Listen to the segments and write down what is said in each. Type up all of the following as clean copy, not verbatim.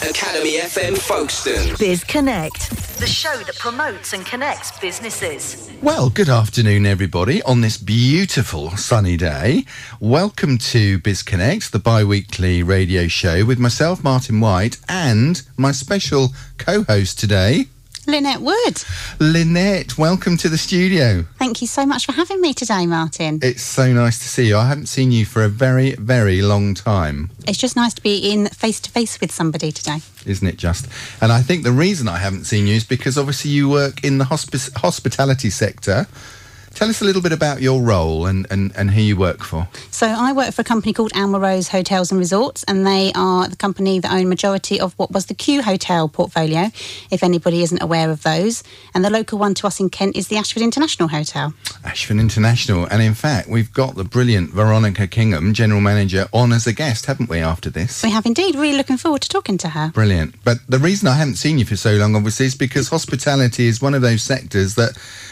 Academy FM Folkestone. Biz Connect, the show that promotes and connects businesses. Well, good afternoon, everybody, on this beautiful sunny day. Welcome to Biz Connect, the bi-weekly radio show with myself, Martin White, and my special co-host today, Lynette Wood. Lynette, welcome to the studio. Thank you so much for having me today, Martin. It's so nice to see you. I haven't seen you for a very, very long time. It's just nice to be in face-to-face with somebody today. Isn't it just? And I think the reason I haven't seen you is because obviously you work in the hospitality sector. Tell us a little bit about your role and who you work for. So I work for a company called Alma Rose Hotels and Resorts, and they are the company that own majority of what was the Q Hotel portfolio, if anybody isn't aware of those. And the local one to us in Kent is the Ashford International Hotel. Ashford International. And in fact, we've got the brilliant Veronica Kingham, General Manager, on as a guest, haven't we, after this? We have indeed. Really looking forward to talking to her. Brilliant. But the reason I haven't seen you for so long, obviously, is because hospitality is one of those sectors that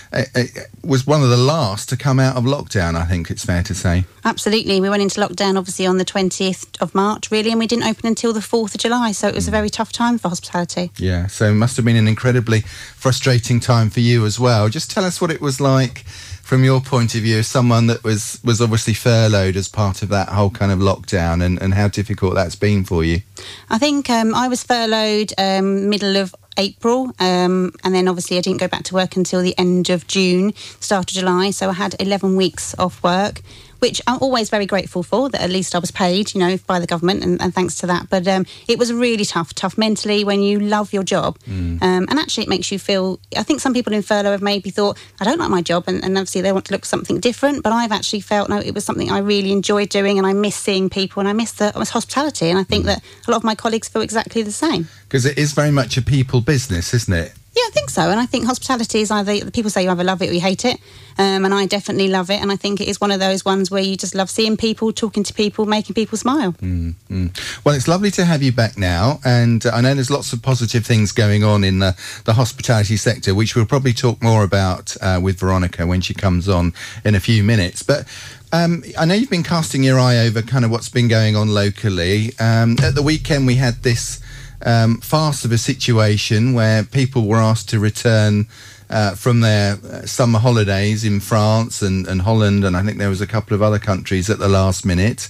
was one of the last to come out of lockdown, I think it's fair to say. Absolutely. We went into lockdown, obviously, on the 20th of March, really, and we didn't open until the 4th of July, so it was a very tough time for hospitality. Yeah, so it must have been an incredibly frustrating time for you as well. Just tell us what it was like from your point of view as someone that was obviously furloughed as part of that whole kind of lockdown and how difficult that's been for you. I think I was furloughed middle of April, and then obviously I didn't go back to work until the end of June, start of July, so I had 11 weeks off work, which I'm always very grateful for, that at least I was paid, you know, by the government, and thanks to that. But it was really tough mentally when you love your job. And actually it makes you feel, I think some people in furlough have maybe thought, I don't like my job, and obviously they want to look for something different, but I've actually felt, no, it was something I really enjoyed doing, and I miss seeing people, and I miss hospitality, and I think that a lot of my colleagues feel exactly the same. Because it is very much a people business, isn't it? Yeah, I think so. And I think hospitality is either, people say you either love it or you hate it. And I definitely love it. And I think it is one of those ones where you just love seeing people, talking to people, making people smile. Well, it's lovely to have you back now. And I know there's lots of positive things going on in the hospitality sector, which we'll probably talk more about with Veronica when she comes on in a few minutes. But I know you've been casting your eye over kind of what's been going on locally. At the weekend, we had this farce of a situation where people were asked to return from their summer holidays in France and Holland, and I think there was a couple of other countries at the last minute.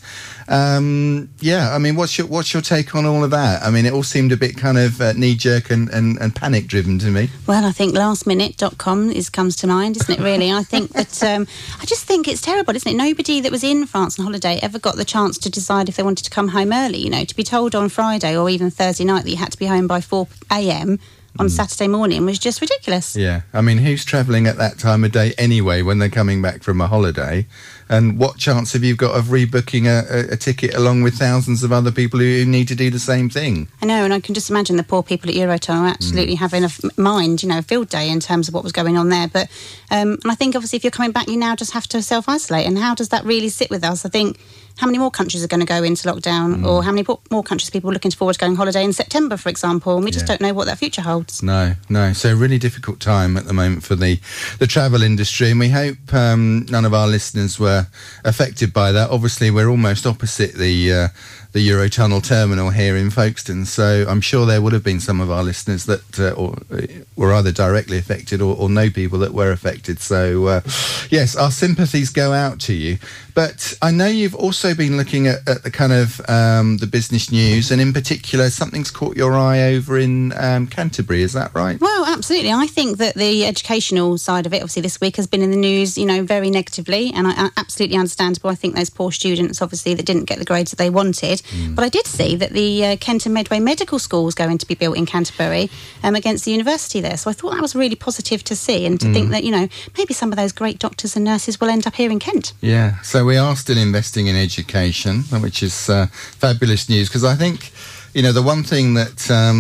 Yeah, I mean, what's your take on all of that? I mean, it all seemed a bit kind of knee-jerk and panic-driven to me. Well, I think lastminute.com comes to mind, isn't it, really? I think that, I just think it's terrible, isn't it? Nobody that was in France on holiday ever got the chance to decide if they wanted to come home early, you know, to be told on Friday or even Thursday night that you had to be home by 4 a.m, on Saturday morning was just ridiculous. Yeah, I mean, who's travelling at that time of day anyway when they're coming back from a holiday? And what chance have you got of rebooking a ticket along with thousands of other people who need to do the same thing? I know, and I can just imagine the poor people at Eurotunnel absolutely having a mind, you know, a field day in terms of what was going on there. But and I think obviously if you're coming back, you now just have to self-isolate. And how does that really sit with us? I think, how many more countries are going to go into lockdown, or how many more countries people are looking forward to going on holiday in September, for example, and we just don't know what that future holds. No. So really difficult time at the moment for the travel industry, and we hope none of our listeners were affected by that. Obviously, we're almost opposite the Eurotunnel terminal here in Folkestone, so I'm sure there would have been some of our listeners that were either directly affected or know people that were affected. So yes, our sympathies go out to you. But I know you've also been looking at the kind of the business news, and in particular something's caught your eye over in Canterbury, is that right? Well, absolutely. I think that the educational side of it, obviously this week, has been in the news, you know, very negatively, and I absolutely understandable. I think those poor students, obviously, that didn't get the grades that they wanted. But I did see that the Kent and Medway Medical School was going to be built in Canterbury against the university there. So I thought that was really positive to see, and to think that, you know, maybe some of those great doctors and nurses will end up here in Kent. Yeah, so we are still investing in education, which is fabulous news, because I think, you know, the one thing that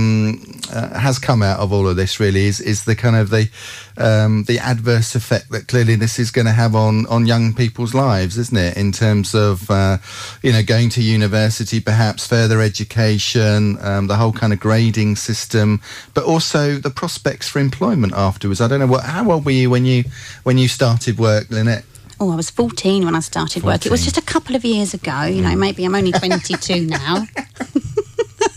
has come out of all of this really is the kind of the adverse effect that clearly this is going to have on young people's lives, isn't it? In terms of, you know, going to university, perhaps further education, the whole kind of grading system, but also the prospects for employment afterwards. I don't know, how old were you when you started work, Lynette? Oh, I was 14 when I started work. It was just a couple of years ago, you know, maybe I'm only 22 now.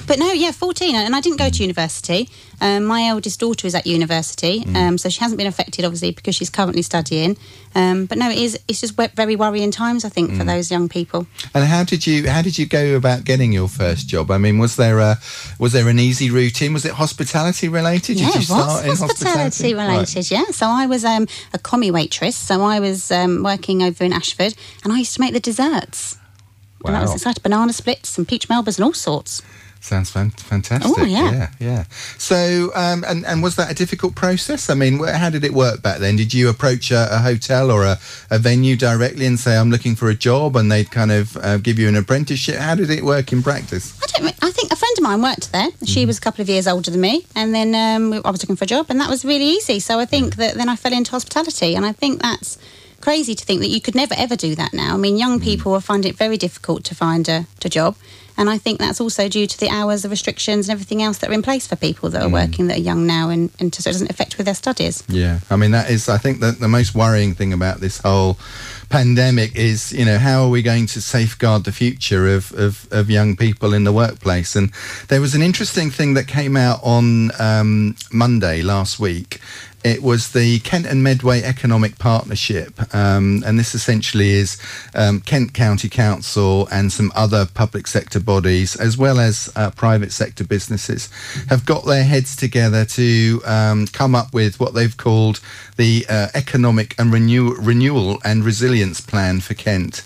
But no, 14, and I didn't go to university. My eldest daughter is at university, so she hasn't been affected, obviously, because she's currently studying. But no, it's just very worrying times, I think, for those young people. And how did you go about getting your first job? I mean, was there an easy route in? Was it hospitality related? Yeah, Did you start in hospitality related. Right. Yeah. So I was a commie waitress. So I was working over in Ashford, and I used to make the desserts. Wow. And that was exciting. Banana splits and peach melbas and all sorts. Sounds fantastic. Oh, yeah. Yeah. So, and was that a difficult process? I mean, how did it work back then? Did you approach a hotel or a venue directly and say, I'm looking for a job, and they'd kind of give you an apprenticeship? How did it work in practice? I think a friend of mine worked there. She was a couple of years older than me, and then I was looking for a job, and that was really easy. So I think that then I fell into hospitality, and I think that's crazy to think that you could never ever do that now. I mean, young people will find it very difficult to find a job, and I think that's also due to the hours, the restrictions and everything else that are in place for people that are working, that are young now, and so it doesn't affect with their studies. Yeah, I mean, that is, I think, that the most worrying thing about this whole pandemic is, how are we going to safeguard the future of young people in the workplace? And there was an interesting thing that came out on Monday last week. It was the Kent and Medway Economic Partnership, and this essentially is Kent County Council and some other public sector bodies, as well as private sector businesses, have got their heads together to come up with what they've called the Economic and Renewal and Resilience Plan for Kent.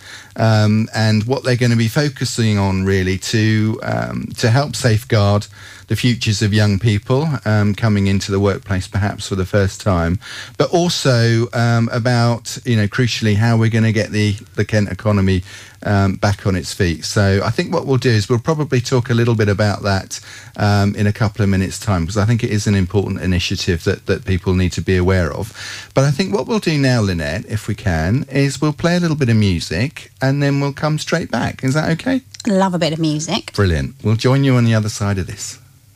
And what they're going to be focusing on, really, to help safeguard the futures of young people coming into the workplace perhaps for the first time, but also about, crucially, how we're going to get the Kent economy back on its feet. So I think what we'll do is we'll probably talk a little bit about that in a couple of minutes' time, because I think it is an important initiative that people need to be aware of. But I think what we'll do now, Lynette, if we can, is we'll play a little bit of music and then we'll come straight back. Is that okay? Love a bit of music. Brilliant. We'll join you on the other side of this.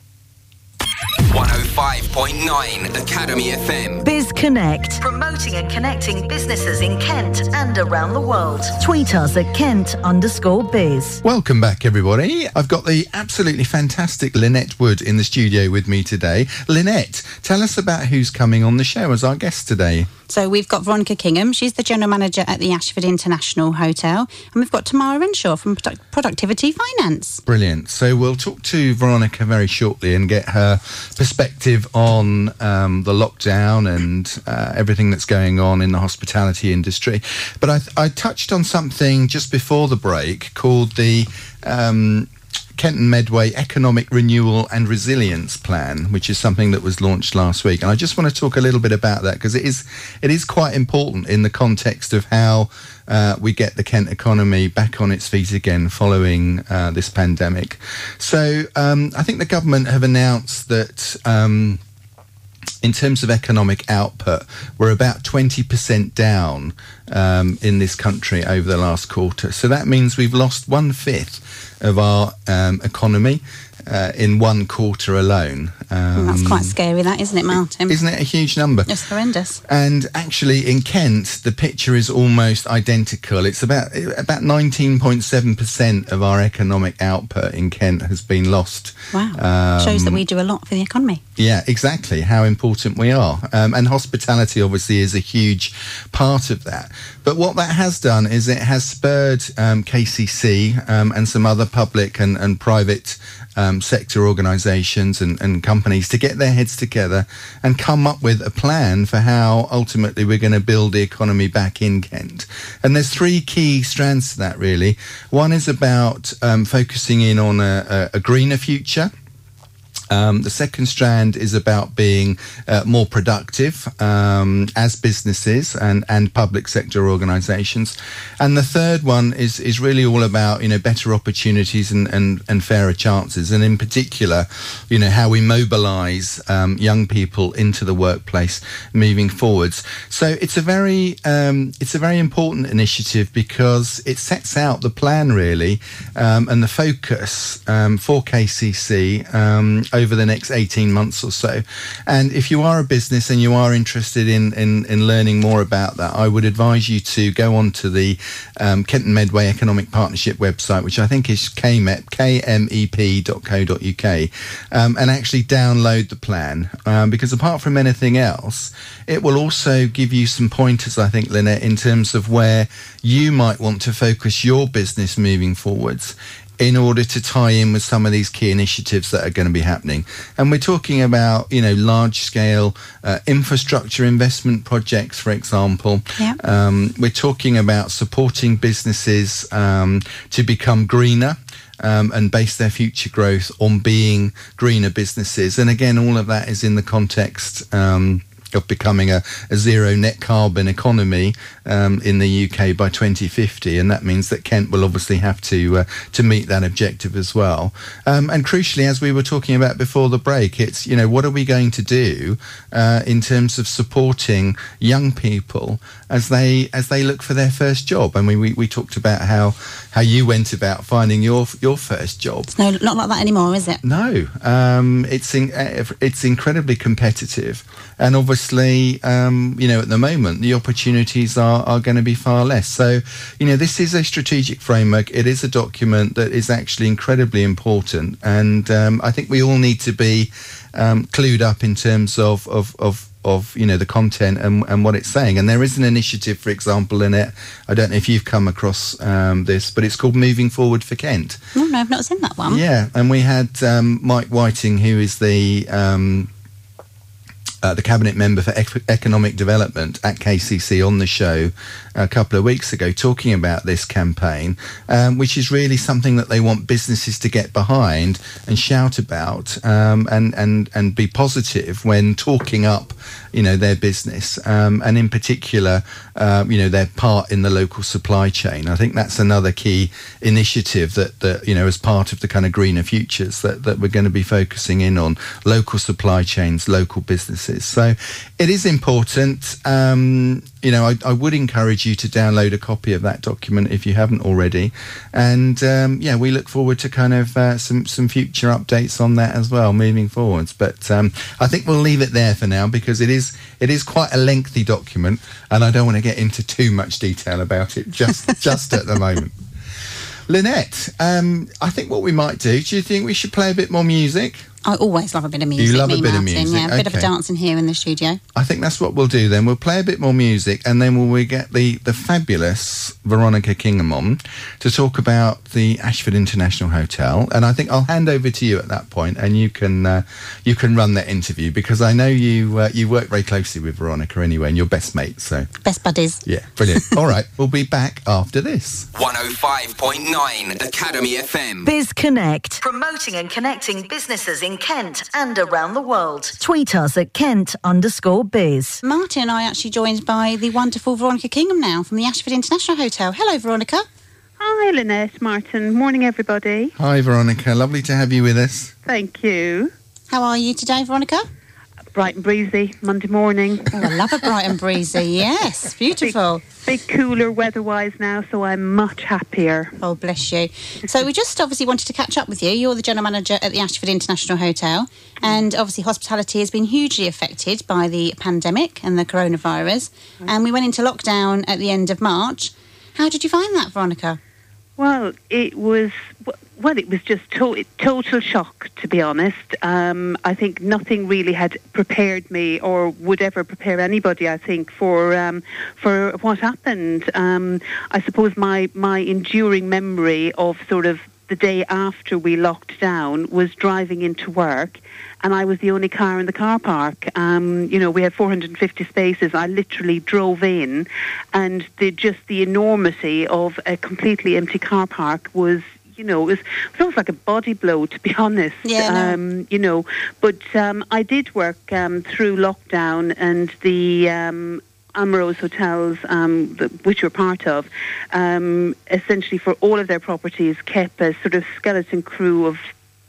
105.9 Academy FM. Biz Connect. Promoting and connecting businesses in Kent and around the world. Tweet us at Kent_biz. Welcome back, everybody. I've got the absolutely fantastic Lynette Wood in the studio with me today. Lynette, tell us about who's coming on the show as our guest today. So we've got Veronica Kingham. She's the General Manager at the Ashford International Hotel. And we've got Tamara Renshaw from Productivity Finance. Brilliant. So we'll talk to Veronica very shortly and get her perspective on the lockdown and everything that's going on in the hospitality industry. But I touched on something just before the break called the Kent and Medway Economic Renewal and Resilience Plan, which is something that was launched last week. And I just want to talk a little bit about that, because it is quite important in the context of how we get the Kent economy back on its feet again following this pandemic. So I think the government have announced that in terms of economic output, we're about 20% down in this country over the last quarter. So that means we've lost 1/5 of our economy in one quarter alone. That's quite scary, that, isn't it, Martin? Isn't it a huge number? It's horrendous. And actually, in Kent, the picture is almost identical. It's about 19.7% of our economic output in Kent has been lost. Wow. Shows that we do a lot for the economy. Yeah, exactly, how important we are. And hospitality, obviously, is a huge part of that. But what that has done is it has spurred KCC and some other public and private sector organisations and companies to get their heads together and come up with a plan for how ultimately we're going to build the economy back in Kent. And there's three key strands to that, really. One is about focusing in on a greener future. The second strand is about being more productive as businesses and public sector organisations. And the third one is really all about, better opportunities and fairer chances. And in particular, how we mobilise young people into the workplace moving forwards. So it's a very important initiative, because it sets out the plan, really, and the focus for KCC over the next 18 months or so. And if you are a business and you are interested in learning more about that, I would advise you to go on to the Kent and Medway Economic Partnership website, which I think is kmep.co.uk, and actually download the plan, because apart from anything else, it will also give you some pointers, I think, Lynette, in terms of where you might want to focus your business moving forwards in order to tie in with some of these key initiatives that are going to be happening. And we're talking about, large-scale infrastructure investment projects, for example. Yeah. We're talking about supporting businesses to become greener, and base their future growth on being greener businesses. And again, all of that is in the context of becoming a zero net carbon economy in the UK by 2050, and that means that Kent will obviously have to meet that objective as well. And crucially, as we were talking about before the break, it's what are we going to do in terms of supporting young people as they look for their first job. And we talked about how you went about finding your first job. No, not like that anymore, is it? No, it's incredibly competitive, and obviously, at the moment, the opportunities are going to be far less. So, this is a strategic framework. It is a document that is actually incredibly important, and I think we all need to be clued up in terms of the content and what it's saying. And there is an initiative, for example, in it. I don't know if you've come across this, but it's called Moving Forward for Kent. No, I've not seen that one. Yeah, and we had Mike Whiting, who is the Cabinet Member for Economic Development at KCC, on the show a couple of weeks ago, talking about this campaign, which is really something that they want businesses to get behind and shout about, and be positive when talking up their business, and in particular their part in the local supply chain. I think that's another key initiative that as part of the kind of greener futures that we're going to be focusing in on: local supply chains, local businesses. So it is important. I would encourage you to download a copy of that document if you haven't already. And we look forward to kind of some future updates on that as well moving forwards. But I think we'll leave it there for now, because it is quite a lengthy document, and I don't want to get into too much detail about it just at the moment. Lynette, I think what we might do you think we should play a bit more music? I always love a bit of music. You love a bit Martin. of music? Yeah, a bit of a dance in here in the studio. I think that's what we'll do then. We'll play a bit more music, and then we'll get the fabulous Veronica Kingham on to talk about the Ashford International Hotel. And I think I'll hand over to you at that point, and you can run that interview, because I know you work very closely with Veronica anyway, and you're best mates. So best buddies. Yeah, brilliant. All right, we'll be back after this. 105.9 Academy FM. Biz Connect, promoting and connecting businesses in Kent and around the world. Tweet us at Kent_biz. Martin and I are actually joined by the wonderful Veronica Kingham now from the Ashford International Hotel. Hello, Veronica. Hi, Lynette, Martin. Morning, everybody. Hi, Veronica. Lovely to have you with us. Thank you. How are you today, Veronica? Bright and breezy, Monday morning. Oh, I love a bright and breezy. Yes, beautiful. Big cooler weather-wise now, so I'm much happier. Oh, bless you. So we just obviously wanted to catch up with you. You're the General Manager at the Ashford International Hotel, and obviously hospitality has been hugely affected by the pandemic and the coronavirus, and we went into lockdown at the end of March. How did you find that, Veronica? Well, it was just total shock, to be honest. I think nothing really had prepared me, or would ever prepare anybody, I think, for what happened. I suppose my enduring memory of sort of the day after we locked down was driving into work, and I was the only car in the car park. We had 450 spaces. I literally drove in, and the enormity of a completely empty car park was, it was almost like a body blow, to be honest. Yeah, no. But I did work through lockdown, and the Ambrose hotels, which we're part of, essentially for all of their properties kept a sort of skeleton crew of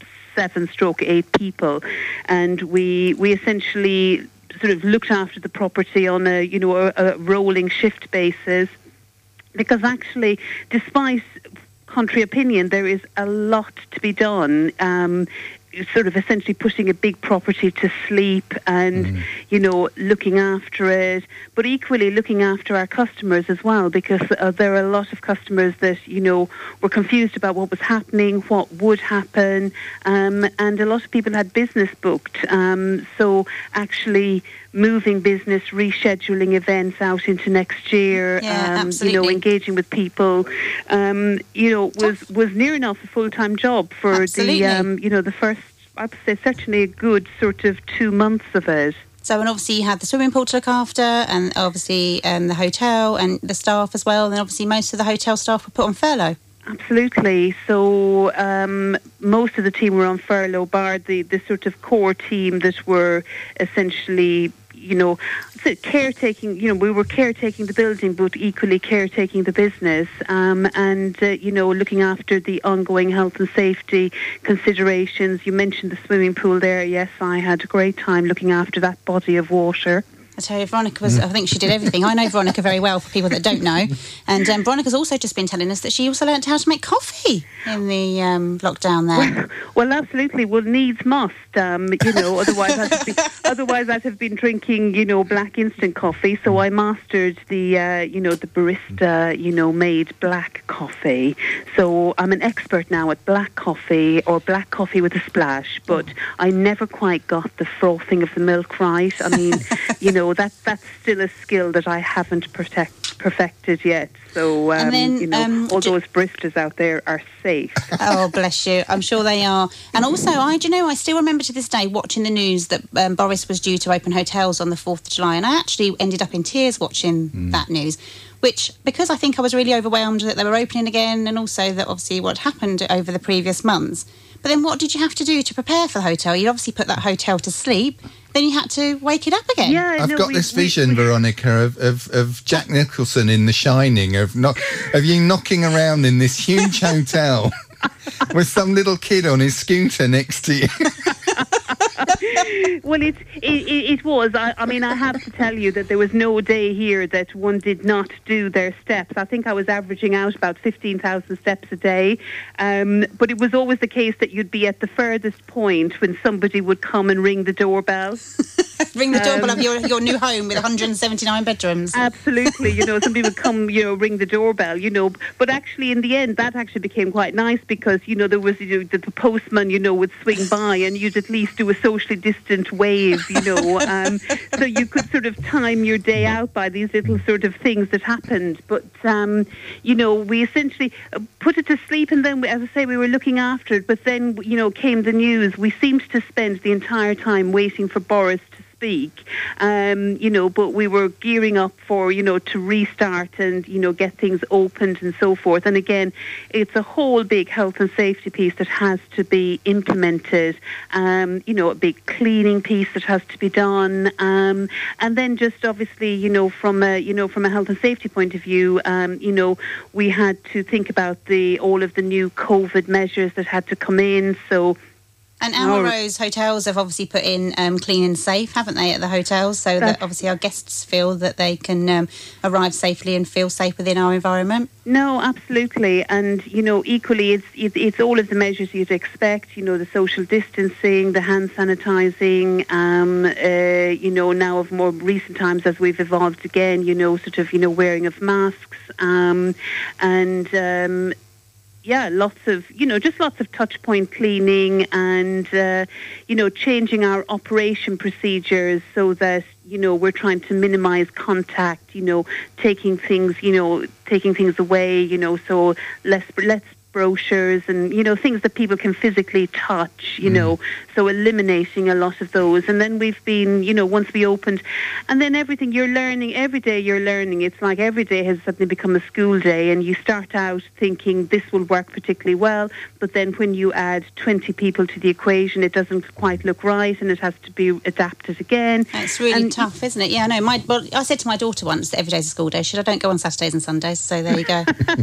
7/8 people, and we essentially sort of looked after the property on a rolling shift basis, because actually, despite contrary opinion, there is a lot to be done. sort of essentially putting a big property to sleep and, looking after it, but equally looking after our customers as well, because there are a lot of customers that, were confused about what was happening, what would happen, and a lot of people had business booked. So actually moving business, rescheduling events out into next year, engaging with people, was near enough a full-time job for the first, I'd say certainly a good sort of 2 months of it. So, and obviously you had the swimming pool to look after, and obviously the hotel and the staff as well, and obviously most of the hotel staff were put on furlough. Absolutely. So most of the team were on furlough, bar the sort of core team that were essentially, caretaking. We were caretaking the building, but equally caretaking the business, and looking after the ongoing health and safety considerations. You mentioned the swimming pool there. Yes, I had a great time looking after that body of water. I tell you, Veronica I think she did everything. I know Veronica very well, for people that don't know. And Veronica's also just been telling us that she also learnt how to make coffee in the lockdown there. Well, absolutely. Well, needs must, otherwise I'd have been drinking, black instant coffee. So I mastered the barista, made black coffee. So I'm an expert now at black coffee, or black coffee with a splash, but I never quite got the frothing of the milk right. I mean, that's still a skill that I haven't perfected yet. So, all those baristas out there are safe. Oh, bless you. I'm sure they are. And also, I still remember to this day watching the news that Boris was due to open hotels on the 4th of July. And I actually ended up in tears watching that news, which, because I think I was really overwhelmed that they were opening again, and also that obviously what happened over the previous months. But then what did you have to do to prepare for the hotel? You obviously put that hotel to sleep. Then you had to wake it up again. Yeah, I've got this vision, Veronica, of Jack Nicholson in The Shining, of you knocking around in this huge hotel with some little kid on his scooter next to you. Well, it was. I mean, I have to tell you that there was no day here that one did not do their steps. I think I was averaging out about 15,000 steps a day. But it was always the case that you'd be at the furthest point when somebody would come and ring the doorbell. Ring the doorbell of your new home with 179 bedrooms. Absolutely. Somebody would come, ring the doorbell, But actually, in the end, that actually became quite nice because, there was the postman, would swing by and you'd at least do a socially distant wave, so you could sort of time your day out by these little sort of things that happened. But, we essentially put it to sleep, and then, as I say, we were looking after it. But then, came the news. We seemed to spend the entire time waiting for Boris to speak, but we were gearing up for, to restart and, get things opened and so forth. And again, it's a whole big health and safety piece that has to be implemented, a big cleaning piece that has to be done. And then just obviously, from a health and safety point of view, we had to think about all of the new COVID measures that had to come in. So, and Amarose hotels have obviously put in clean and safe, haven't they, at the hotels, so that obviously our guests feel that they can arrive safely and feel safe within our environment? No, absolutely. And, equally, it's all of the measures you'd expect, the social distancing, the hand sanitising, now of more recent times as we've evolved again, wearing of masks, lots of touch point cleaning and, changing our operation procedures so that, we're trying to minimize contact, taking things away, so less brochures and, things that people can physically touch, so eliminating a lot of those. And then we've been, once we opened, and then everything you're learning, every day you're learning. It's like every day has suddenly become a school day, and you start out thinking this will work particularly well, but then when you add 20 people to the equation, it doesn't quite look right, and it has to be adapted again. It's really tough, isn't it? Yeah, I know. I said to my daughter once that every day's a school day. I don't go on Saturdays and Sundays, so there you go.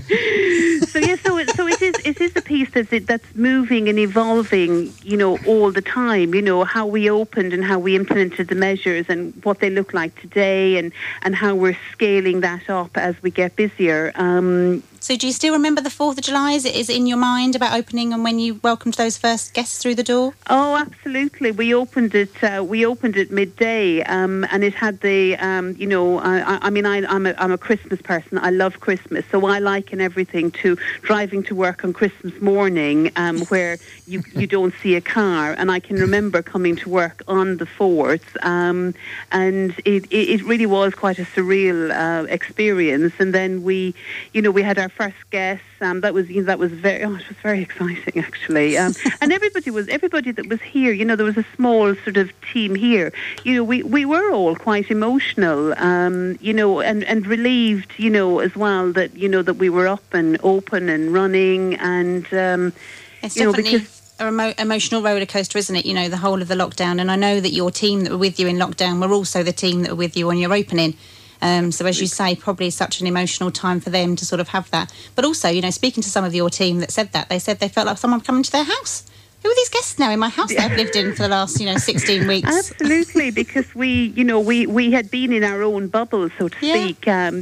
So it is a piece that's moving and evolving, all the time, how we opened and how we implemented the measures and what they look like today and how we're scaling that up as we get busier. So do you still remember the 4th of July? Is it in your mind about opening and when you welcomed those first guests through the door? Oh, absolutely. We opened it midday, and it had the, I'm a Christmas person. I love Christmas, so I liken everything to driving to work on Christmas morning, where you don't see a car. And I can remember coming to work on the 4th, and it really was quite a surreal experience. And then we had our first guests. That was very exciting, actually. And everybody that was here, there was a small sort of team here. We were all quite emotional, and relieved, as well that we were up and open and running, and it's definitely an emotional roller coaster, isn't it? The whole of the lockdown. And I know that your team that were with you in lockdown were also the team that were with you on your opening. So as you say, probably such an emotional time for them to sort of have that. But also, speaking to some of your team that said that, they said they felt like someone coming to their house. Who are these guests now in my house that I've lived in for the last, 16 weeks? Absolutely, because we had been in our own bubble, so to speak. But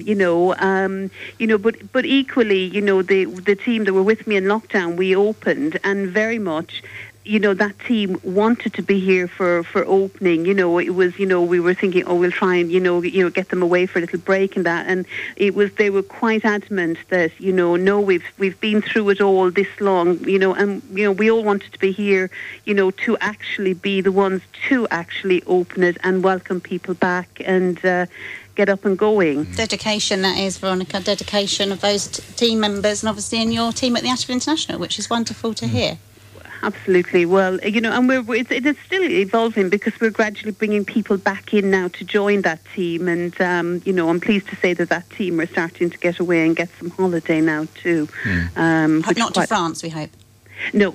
equally, the team that were with me in lockdown, we opened, and very much, that team wanted to be here for opening. It was, we were thinking, we'll try and, get them away for a little break and that. And they were quite adamant that, no, we've been through it all this long, and, we all wanted to be here, to actually be the ones to actually open it and welcome people back and, get up and going. Dedication, that is, Veronica. Dedication of those team members, and obviously in your team at the Ashford International, which is wonderful to hear. Absolutely. Well, and it's still evolving, because we're gradually bringing people back in now to join that team. And, I'm pleased to say that team are starting to get away and get some holiday now too. Not to France, we hope. No.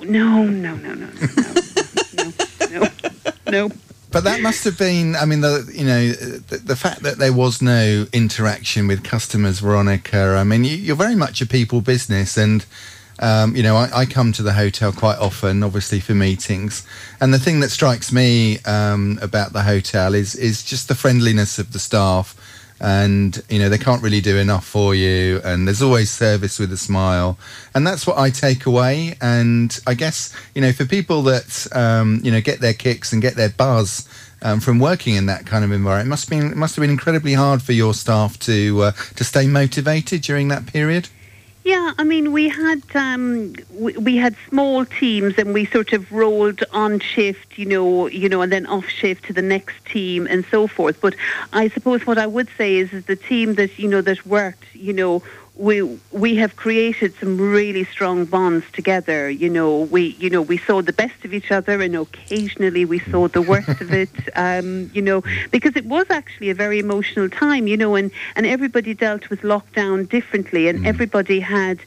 But that must have been, the fact that there was no interaction with customers, Veronica. You're very much a people business, and I come to the hotel quite often, obviously for meetings, and the thing that strikes me about the hotel is just the friendliness of the staff, and they can't really do enough for you, and there's always service with a smile, and that's what I take away. And I guess for people that get their kicks and get their buzz from working in that kind of environment, it must have been incredibly hard for your staff to stay motivated during that period. Yeah, we had small teams, and we sort of rolled on shift, and then off shift to the next team and so forth. But I suppose what I would say is the team that that worked, we have created some really strong bonds together. We saw the best of each other, and occasionally we saw the worst of it. Because it was actually a very emotional time. And everybody dealt with lockdown differently, and everybody had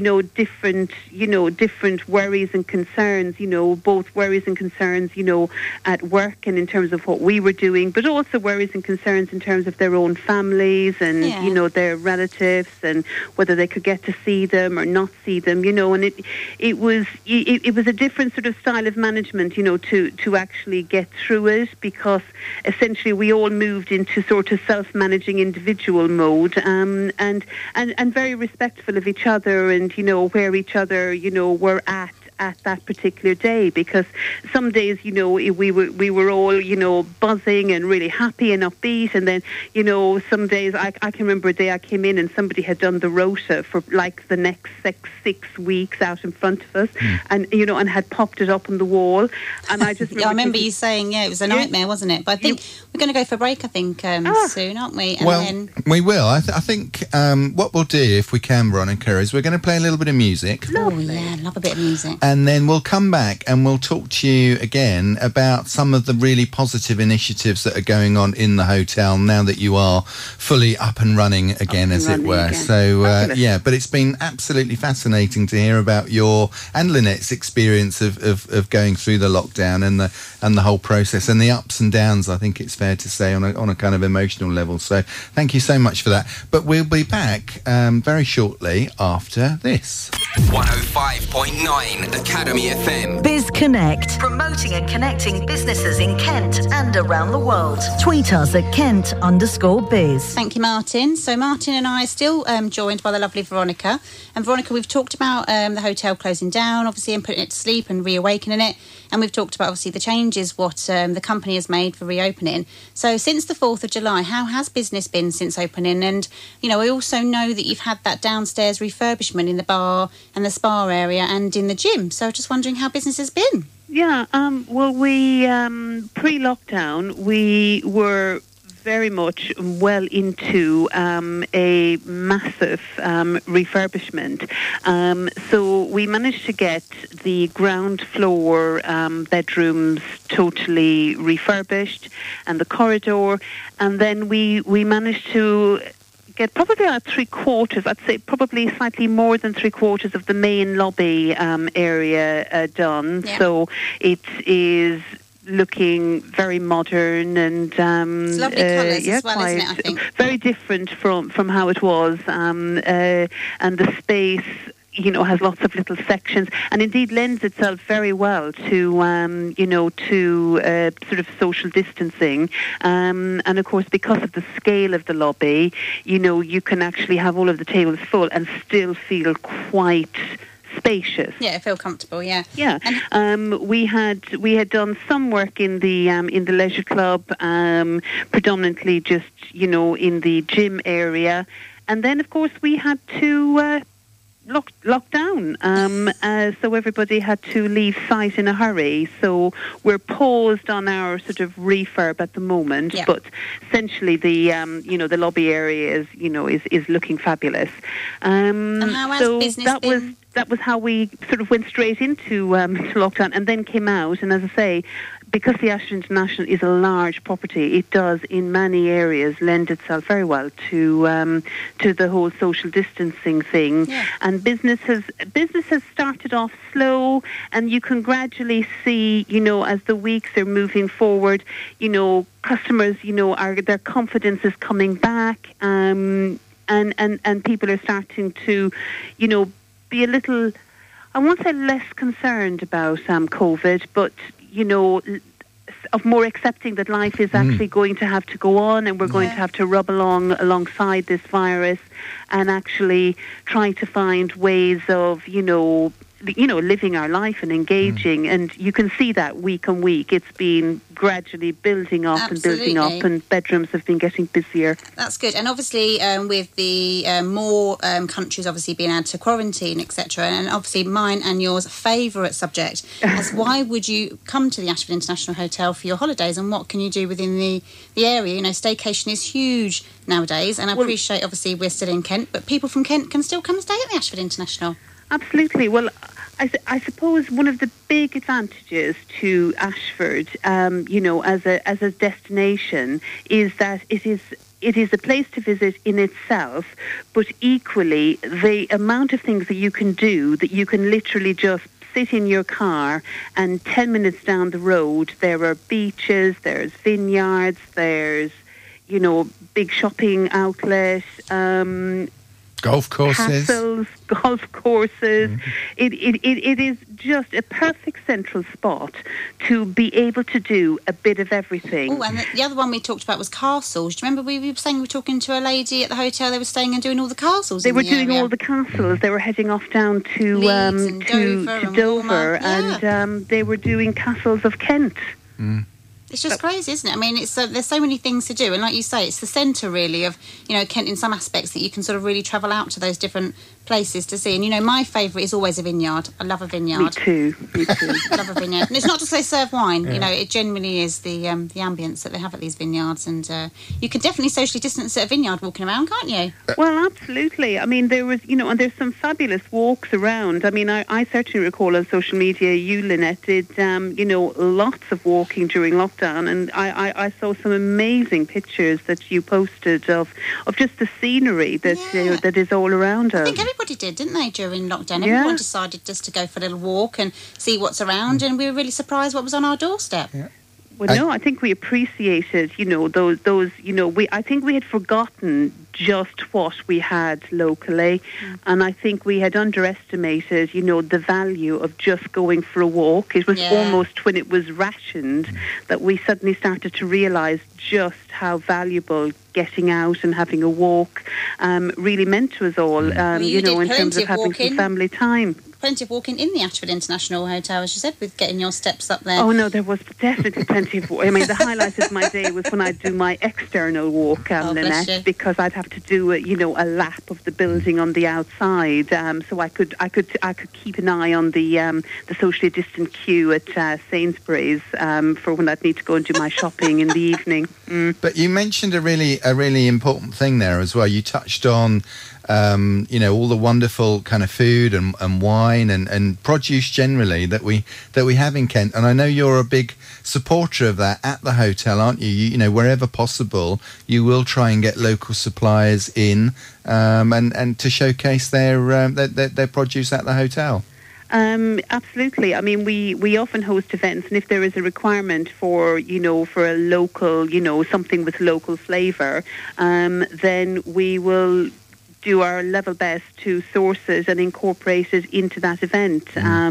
different worries and concerns. Both worries and concerns at work and in terms of what we were doing, but also worries and concerns in terms of their own families and their relatives, and whether they could get to see them or not see them, and it was a different sort of style of management, to actually get through it, because essentially we all moved into sort of self-managing individual mode, and very respectful of each other, and where each other were at that particular day, because some days we were all buzzing and really happy and upbeat, and then some days I can remember a day I came in and somebody had done the rota for like the next six weeks out in front of us, and and had popped it up on the wall, and I just I remember you saying it was a nightmare, wasn't it? But I think we're going to go for a break, soon, aren't we? And then we will. I think what we'll do, if we can, Veronica, is we're going to play a little bit of music. Lovely. Oh yeah, love a bit of music. And then we'll come back and we'll talk to you again about some of the really positive initiatives that are going on in the hotel now that you are fully up and running again, as it were. Again. So, but it's been absolutely fascinating to hear about your and Lynette's experience of going through the lockdown and the whole process and the ups and downs, I think it's fair to say, on a kind of emotional level. So thank you so much for that. But we'll be back very shortly after this. 105.9 Academy FM. Biz Connect, promoting and connecting businesses in Kent and around the world. Tweet us at Kent_biz. Thank you, Martin. So Martin and I are still joined by the lovely Veronica. And Veronica, we've talked about the hotel closing down, obviously, and putting it to sleep and reawakening it. And we've talked about, obviously, the changes what the company has made for reopening. So since the 4th of July, how has business been since opening? And, you know, I also know that you've had that downstairs refurbishment in the bar and the spa area and in the gym. So just wondering how business has been. Yeah, well, we, pre-lockdown, we were very much well into a massive refurbishment. So we managed to get the ground floor bedrooms totally refurbished and the corridor. And then we managed to get probably about 3/4, I'd say probably slightly more than 3/4 of the main lobby area done. Yeah. So it is looking very modern and It's lovely colours as well, isn't it, I think? very different from how it was, and the space, you know, has lots of little sections, and indeed lends itself very well to, you know, to sort of social distancing. And of course, because of the scale of the lobby, you know, you can actually have all of the tables full and still feel quite spacious. Yeah, I feel comfortable, yeah. Yeah, we had done some work in the leisure club, predominantly just, you know, in the gym area, and then of course we had to lock down, so everybody had to leave site in a hurry. So we're paused on our sort of refurb at the moment, Yeah. but essentially the you know, the lobby area is, you know, is looking fabulous. And how has so business been? that was how we sort of went straight into lockdown and then came out. And as I say, because the Ashford International is a large property, it does in many areas lend itself very well to the whole social distancing thing. Yeah. And business has started off slow, and you can gradually see, you know, as the weeks are moving forward, you know, customers, you know, their confidence is coming back, and people are starting to, you know, be a little, I won't say less concerned about COVID, but, you know, of more accepting that life is actually going to have to go on, and we're going to have to rub alongside this virus, and actually try to find ways of, you know, living our life and engaging. And you can see that week on week, it's been gradually building up and building up, and bedrooms have been getting busier. That's good. And obviously with the more countries obviously being added to quarantine, etc., and obviously mine and yours favourite subject is why would you come to the Ashford International Hotel for your holidays, and what can you do within the area? You know, staycation is huge nowadays, and I appreciate obviously we're still in Kent, but people from Kent can still come and stay at the Ashford International. Absolutely. Well, I suppose one of the big advantages to Ashford, you know, as a destination, is that it is a place to visit in itself, but equally the amount of things that you can do, that you can literally just sit in your car, and 10 minutes down the road there are beaches, there's vineyards, there's, you know, big shopping outlets, golf courses, castles, golf courses. It is just a perfect central spot to be able to do a bit of everything. Oh, and the other one we talked about was castles. Do you remember we were saying we were talking to a lady at the hotel? They were staying and doing all the castles. They were doing all the castles. They were heading off down to Dover, and they were doing castles of Kent. It's just crazy, isn't it? I mean, it's there's so many things to do, and like you say, it's the centre really of, you know, Kent in some aspects, that you can sort of really travel out to those different places to see. And you know, my favourite is always a vineyard. I love a vineyard. Me too. I love a vineyard, and it's not just they serve wine. You know, it genuinely is the ambience that they have at these vineyards, and you can definitely socially distance at a vineyard walking around, can't you? Well, absolutely. I mean, there was, you know, and there's some fabulous walks around. I mean, I certainly recall on social media, you, Lynette, did, you know, lots of walking during lockdown, and I saw some amazing pictures that you posted of just the scenery that that is all around us. I think everybody did, didn't they, during lockdown? Everyone decided just to go for a little walk and see what's around, and we were really surprised what was on our doorstep. Yeah. Well, no, I think we appreciated, you know, those, you know, I think we had forgotten just what we had locally. And I think we had underestimated, the value of just going for a walk. It was almost when it was rationed that we suddenly started to realise just how valuable getting out and having a walk really meant to us all, in terms of having some family time. Plenty of walking in the Ashford International Hotel, as you said, with getting your steps up there. Oh, no, there was definitely plenty of walk. I mean, the highlight of my day was when I'd do my external walk, Lynette, because I'd have to do, a lap of the building on the outside. So I could keep an eye on the socially distant queue at Sainsbury's for when I'd need to go and do my shopping in the evening. But you mentioned a really important thing there as well. You touched on all the wonderful kind of food and wine and produce generally that we have in Kent. And I know you're a big supporter of that at the hotel, aren't you? You know, wherever possible, you will try and get local suppliers in and to showcase their produce at the hotel. Absolutely. I mean, we often host events, and if there is a requirement for a local, something with local flavour, then we will do our level best to source it and incorporate it into that event.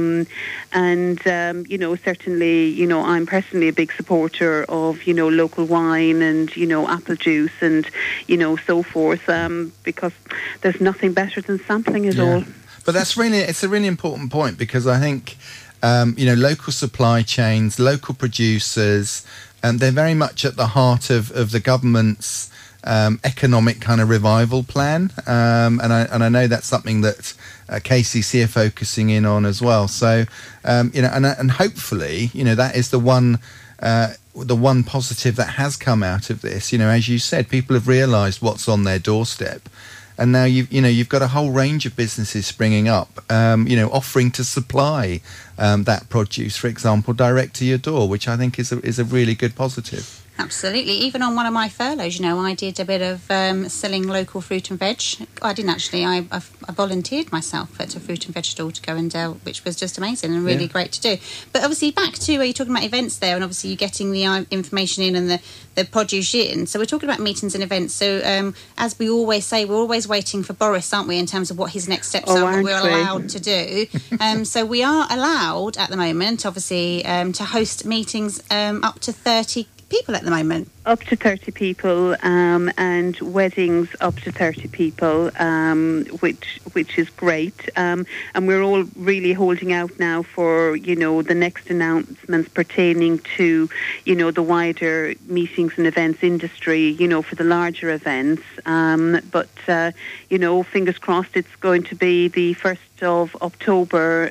Certainly, I'm personally a big supporter of, local wine and, apple juice and, so forth, because there's nothing better than sampling it all. But it's a really important point, because I think, local supply chains, local producers, they're very much at the heart of the government's economic kind of revival plan, and I know that's something that KCC are focusing in on as well. So and hopefully that is the one positive that has come out of this. As you said, people have realised what's on their doorstep, and now you've got a whole range of businesses springing up, offering to supply that produce, for example, direct to your door, which I think is a really good positive. Absolutely. Even on one of my furlougs, I did a bit of selling local fruit and veg. I didn't actually. I volunteered myself at a fruit and veg stall to go and which was just amazing and really great to do. But obviously, back to where you're talking about events there, and obviously you're getting the information in and the produce in. So we're talking about meetings and events. So as we always say, we're always waiting for Boris, aren't we, in terms of what his next steps are, what we're allowed to do. So we are allowed at the moment, obviously, to host meetings up to 30 people at the moment. Up to 30 people, and weddings up to 30 people, which is great. And we're all really holding out now for, the next announcements pertaining to, the wider meetings and events industry, for the larger events. But fingers crossed it's going to be the 1st of October,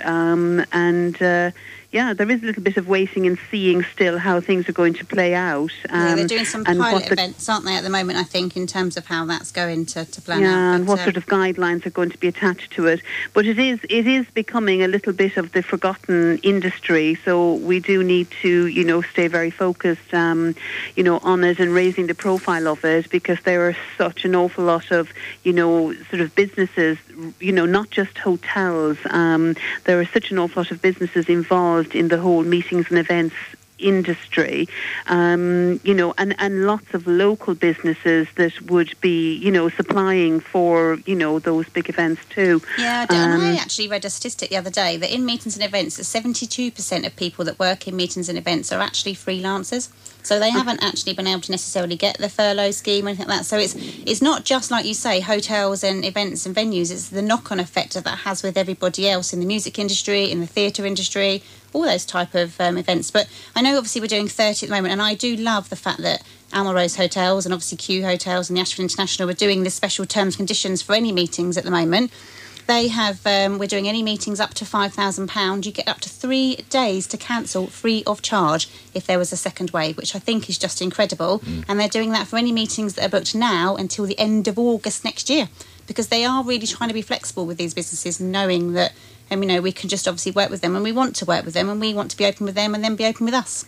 there is a little bit of waiting and seeing still how things are going to play out. They're doing some pilot events, aren't they, at the moment, I think, in terms of how that's going to plan out. Yeah, and what sort of guidelines are going to be attached to it. But it is becoming a little bit of the forgotten industry, so we do need to, stay very focused, on it and raising the profile of it, because there are such an awful lot of, sort of businesses, not just hotels. There are such an awful lot of businesses involved in the whole meetings and events industry, and lots of local businesses that would be, supplying for, those big events too. Yeah, and I actually read a statistic the other day that in meetings and events, 72% of people that work in meetings and events are actually freelancers. So they haven't actually been able to necessarily get the furlough scheme or anything like that. So it's not just, like you say, hotels and events and venues. It's the knock-on effect that has with everybody else in the music industry, in the theatre industry, all those type of events. But I know obviously we're doing 30 at the moment, and I do love the fact that Alma-Rose Hotels and obviously Q Hotels and the Ashford International are doing the special terms and conditions for any meetings at the moment. They have, we're doing any meetings up to £5,000. You get up to 3 days to cancel free of charge if there was a second wave, which I think is just incredible. And they're doing that for any meetings that are booked now until the end of August next year, because they are really trying to be flexible with these businesses, knowing that, we can just obviously work with them, and we want to work with them, and we want to be open with them and then be open with us.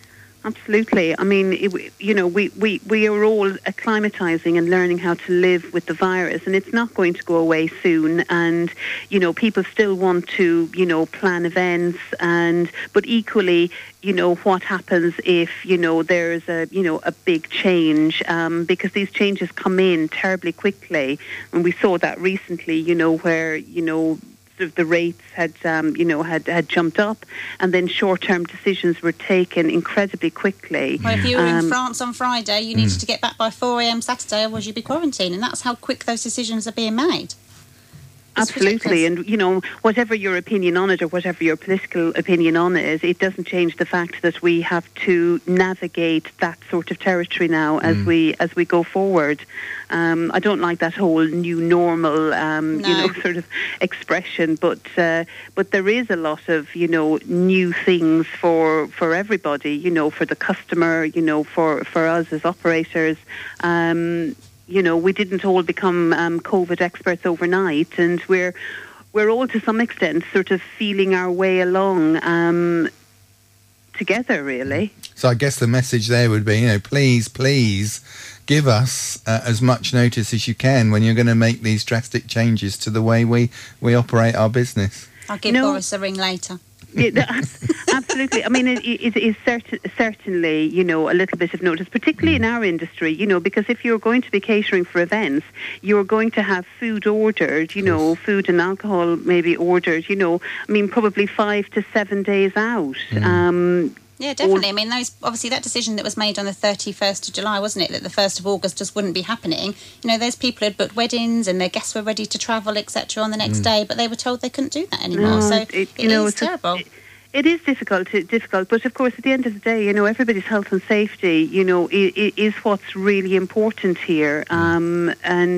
Absolutely. I mean, we are all acclimatizing and learning how to live with the virus, and it's not going to go away soon. And, people still want to, plan events, but equally, what happens if, there's a big change, because these changes come in terribly quickly. And we saw that recently, where, the rates had jumped up, and then short-term decisions were taken incredibly quickly. Well, if you were in France on Friday, you needed to get back by 4 a.m. Saturday, otherwise you'd be quarantined, and that's how quick those decisions are being made. Absolutely, and whatever your opinion on it or whatever your political opinion on it, it doesn't change the fact that we have to navigate that sort of territory now as we go forward. I don't like that whole new normal, sort of expression, but there is a lot of new things for everybody, for the customer, for us as operators. We didn't all become COVID experts overnight, and we're all to some extent sort of feeling our way along together, really. So I guess the message there would be, please give us as much notice as you can when you're going to make these drastic changes to the way we operate our business. I'll give Boris a ring later. Absolutely. I mean, it is certainly, a little bit of notice, particularly in our industry, because if you're going to be catering for events, you're going to have food ordered, food and alcohol maybe ordered, probably 5 to 7 days out. Yeah, definitely. I mean, obviously that decision that was made on the 31st of July, wasn't it, that the 1st of August just wouldn't be happening. Those people had booked weddings and their guests were ready to travel, etc. on the next day, but they were told they couldn't do that anymore. So it is terrible. It is difficult, but of course, at the end of the day, everybody's health and safety, is what's really important here. And,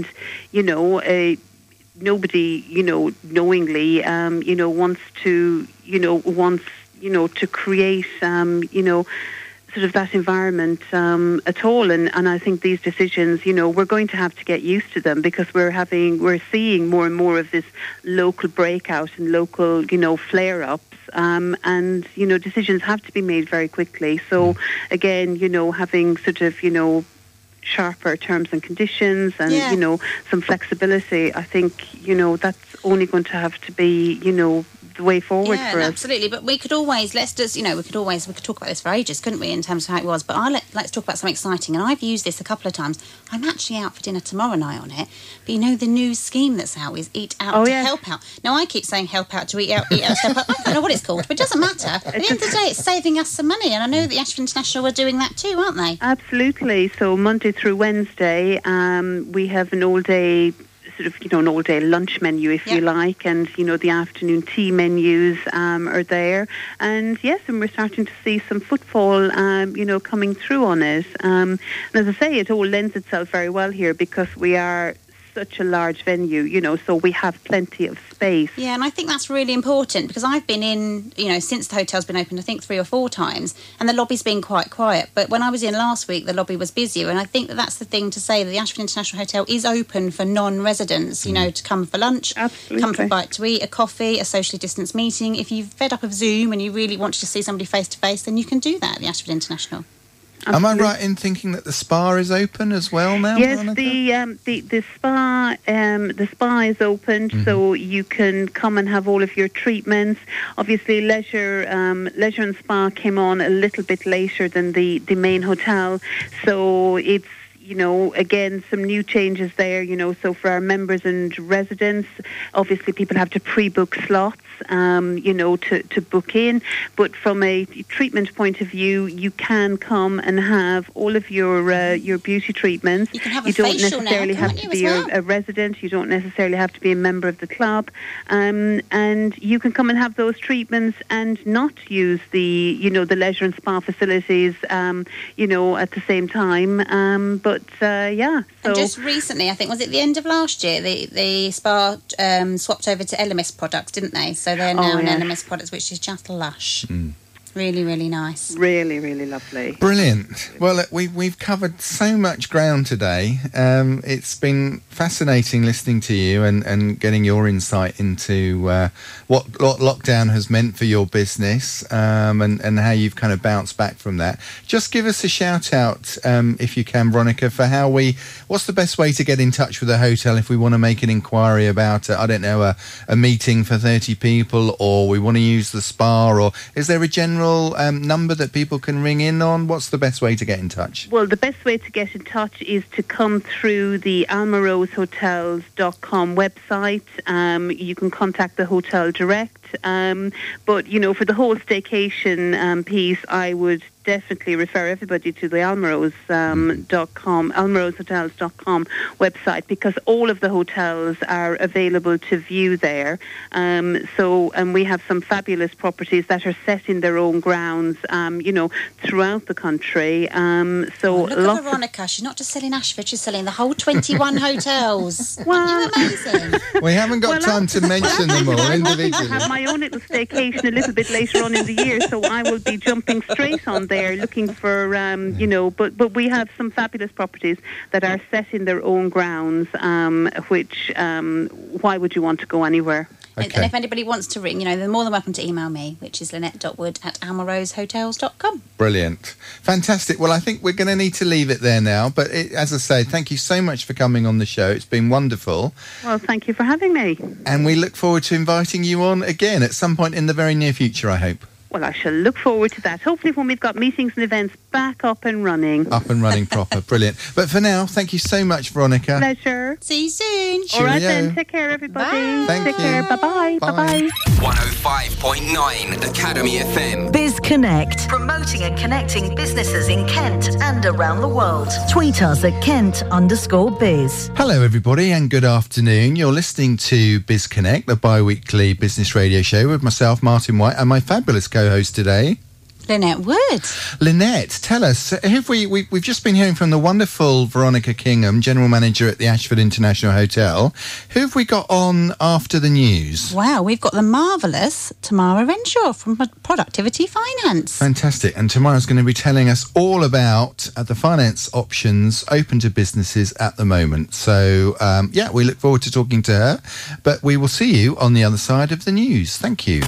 nobody, knowingly, wants to, to create, sort of that environment at all. And I think these decisions, we're going to have to get used to them, because we're seeing more and more of this local breakout and local, flare-ups. And, decisions have to be made very quickly. So, again, having sort of, sharper terms and conditions and, some flexibility, I think, that's only going to have to be, the way forward for us. Absolutely. But we could always, we could talk about this for ages, couldn't we, in terms of how it was. But let's talk about something exciting. And I've used this a couple of times. I'm actually out for dinner tomorrow night on it. But the new scheme that's out is Eat Out to Help Out. Now, I keep saying help out to eat out to help out. I don't know what it's called, but it doesn't matter. At the end of the day, it's saving us some money. And I know that the Ashford International are doing that too, aren't they? Absolutely. So Monday through Wednesday, we have an all-day sort of, an all-day lunch menu, if you like, and, the afternoon tea menus are there. And, yes, and we're starting to see some footfall, coming through on it. And as I say, it all lends itself very well here, because we are such a large venue, so we have plenty of space. Yeah, and I think that's really important, because I've been in, since the hotel's been open, I think 3 or 4 times, and the lobby's been quite quiet. But when I was in last week, the lobby was busier, and I think that's the thing to say, that the Ashford International Hotel is open for non-residents, to come for lunch, Absolutely. Come for a bite to eat, a coffee, a socially distanced meeting. If you've fed up of Zoom and you really want to see somebody face-to-face, then you can do that at the Ashford International. Am I right in thinking that the spa is open as well now? Yes, Veronica? the spa is open, so you can come and have all of your treatments. Obviously, leisure and spa came on a little bit later than the main hotel, so it's, again, some new changes there, so for our members and residents, obviously people have to pre-book slots, to book in. But from a treatment point of view, you can come and have all of your beauty treatments. You can have a you don't facial necessarily now, have to be a resident. You don't necessarily have to be a member of the club. And you can come and have those treatments and not use the leisure and spa facilities, at the same time. So. And just recently, I think, was it the end of last year, the spa swapped over to Elemis products, didn't they? So they're now an Elemis products, which is just lush. Really, really nice. Really, really lovely. Brilliant. Well, we've covered so much ground today. It's been fascinating listening to you and getting your insight into what lockdown has meant for your business and how you've kind of bounced back from that. Just give us a shout out, if you can, Veronica, for what's the best way to get in touch with the hotel if we want to make an inquiry about, I don't know, a meeting for 30 people, or we want to use the spa, or is there a general number that people can ring in on? What's the best way to get in touch? Well, the best way to get in touch is to come through the almarosehotels.com website. You can contact the hotel direct. But, for the whole staycation piece, I would definitely refer everybody to the almarosehotels.com website, because all of the hotels are available to view there. And we have some fabulous properties that are set in their own grounds, throughout the country. Look at Veronica. She's not just selling Ashford, she's selling the whole 21 hotels. Well, amazing. We haven't got time to mention them all individually. I have my own little staycation a little bit later on in the year, so I will be jumping straight on there looking for, but we have some fabulous properties that are set in their own grounds, which, why would you want to go anywhere? Okay. And if anybody wants to ring, they're more than welcome to email me, which is lynette.wood@almarosehotels.com. Brilliant. Fantastic. Well, I think we're going to need to leave it there now. But as I say, thank you so much for coming on the show. It's been wonderful. Well, thank you for having me. And we look forward to inviting you on again at some point in the very near future, I hope. Well, I shall look forward to that. Hopefully when we've got meetings and events back up and running. Up and running proper. Brilliant. But for now, thank you so much, Veronica. Pleasure. See you soon. All right Cheerio. then. Take care, everybody. Bye. Thank Take you. care. Bye-bye. Bye. Bye-bye. 105.9 Academy FM. Biz Connect, promoting and connecting businesses in Kent and around the world. Tweet us at Kent_biz. Hello, everybody, and good afternoon. You're listening to Biz Connect, the bi-weekly business radio show with myself, Martin White, and my fabulous co-host today, Lynette Wood. Lynette, tell us, we've just been hearing from the wonderful Veronica Kingham, General Manager at the Ashford International Hotel. Who have we got on after the news? Wow, we've got the marvellous Tamara Renshaw from Productivity Finance. Fantastic. And Tamara's going to be telling us all about the finance options open to businesses at the moment. So, we look forward to talking to her. But we will see you on the other side of the news. Thank you.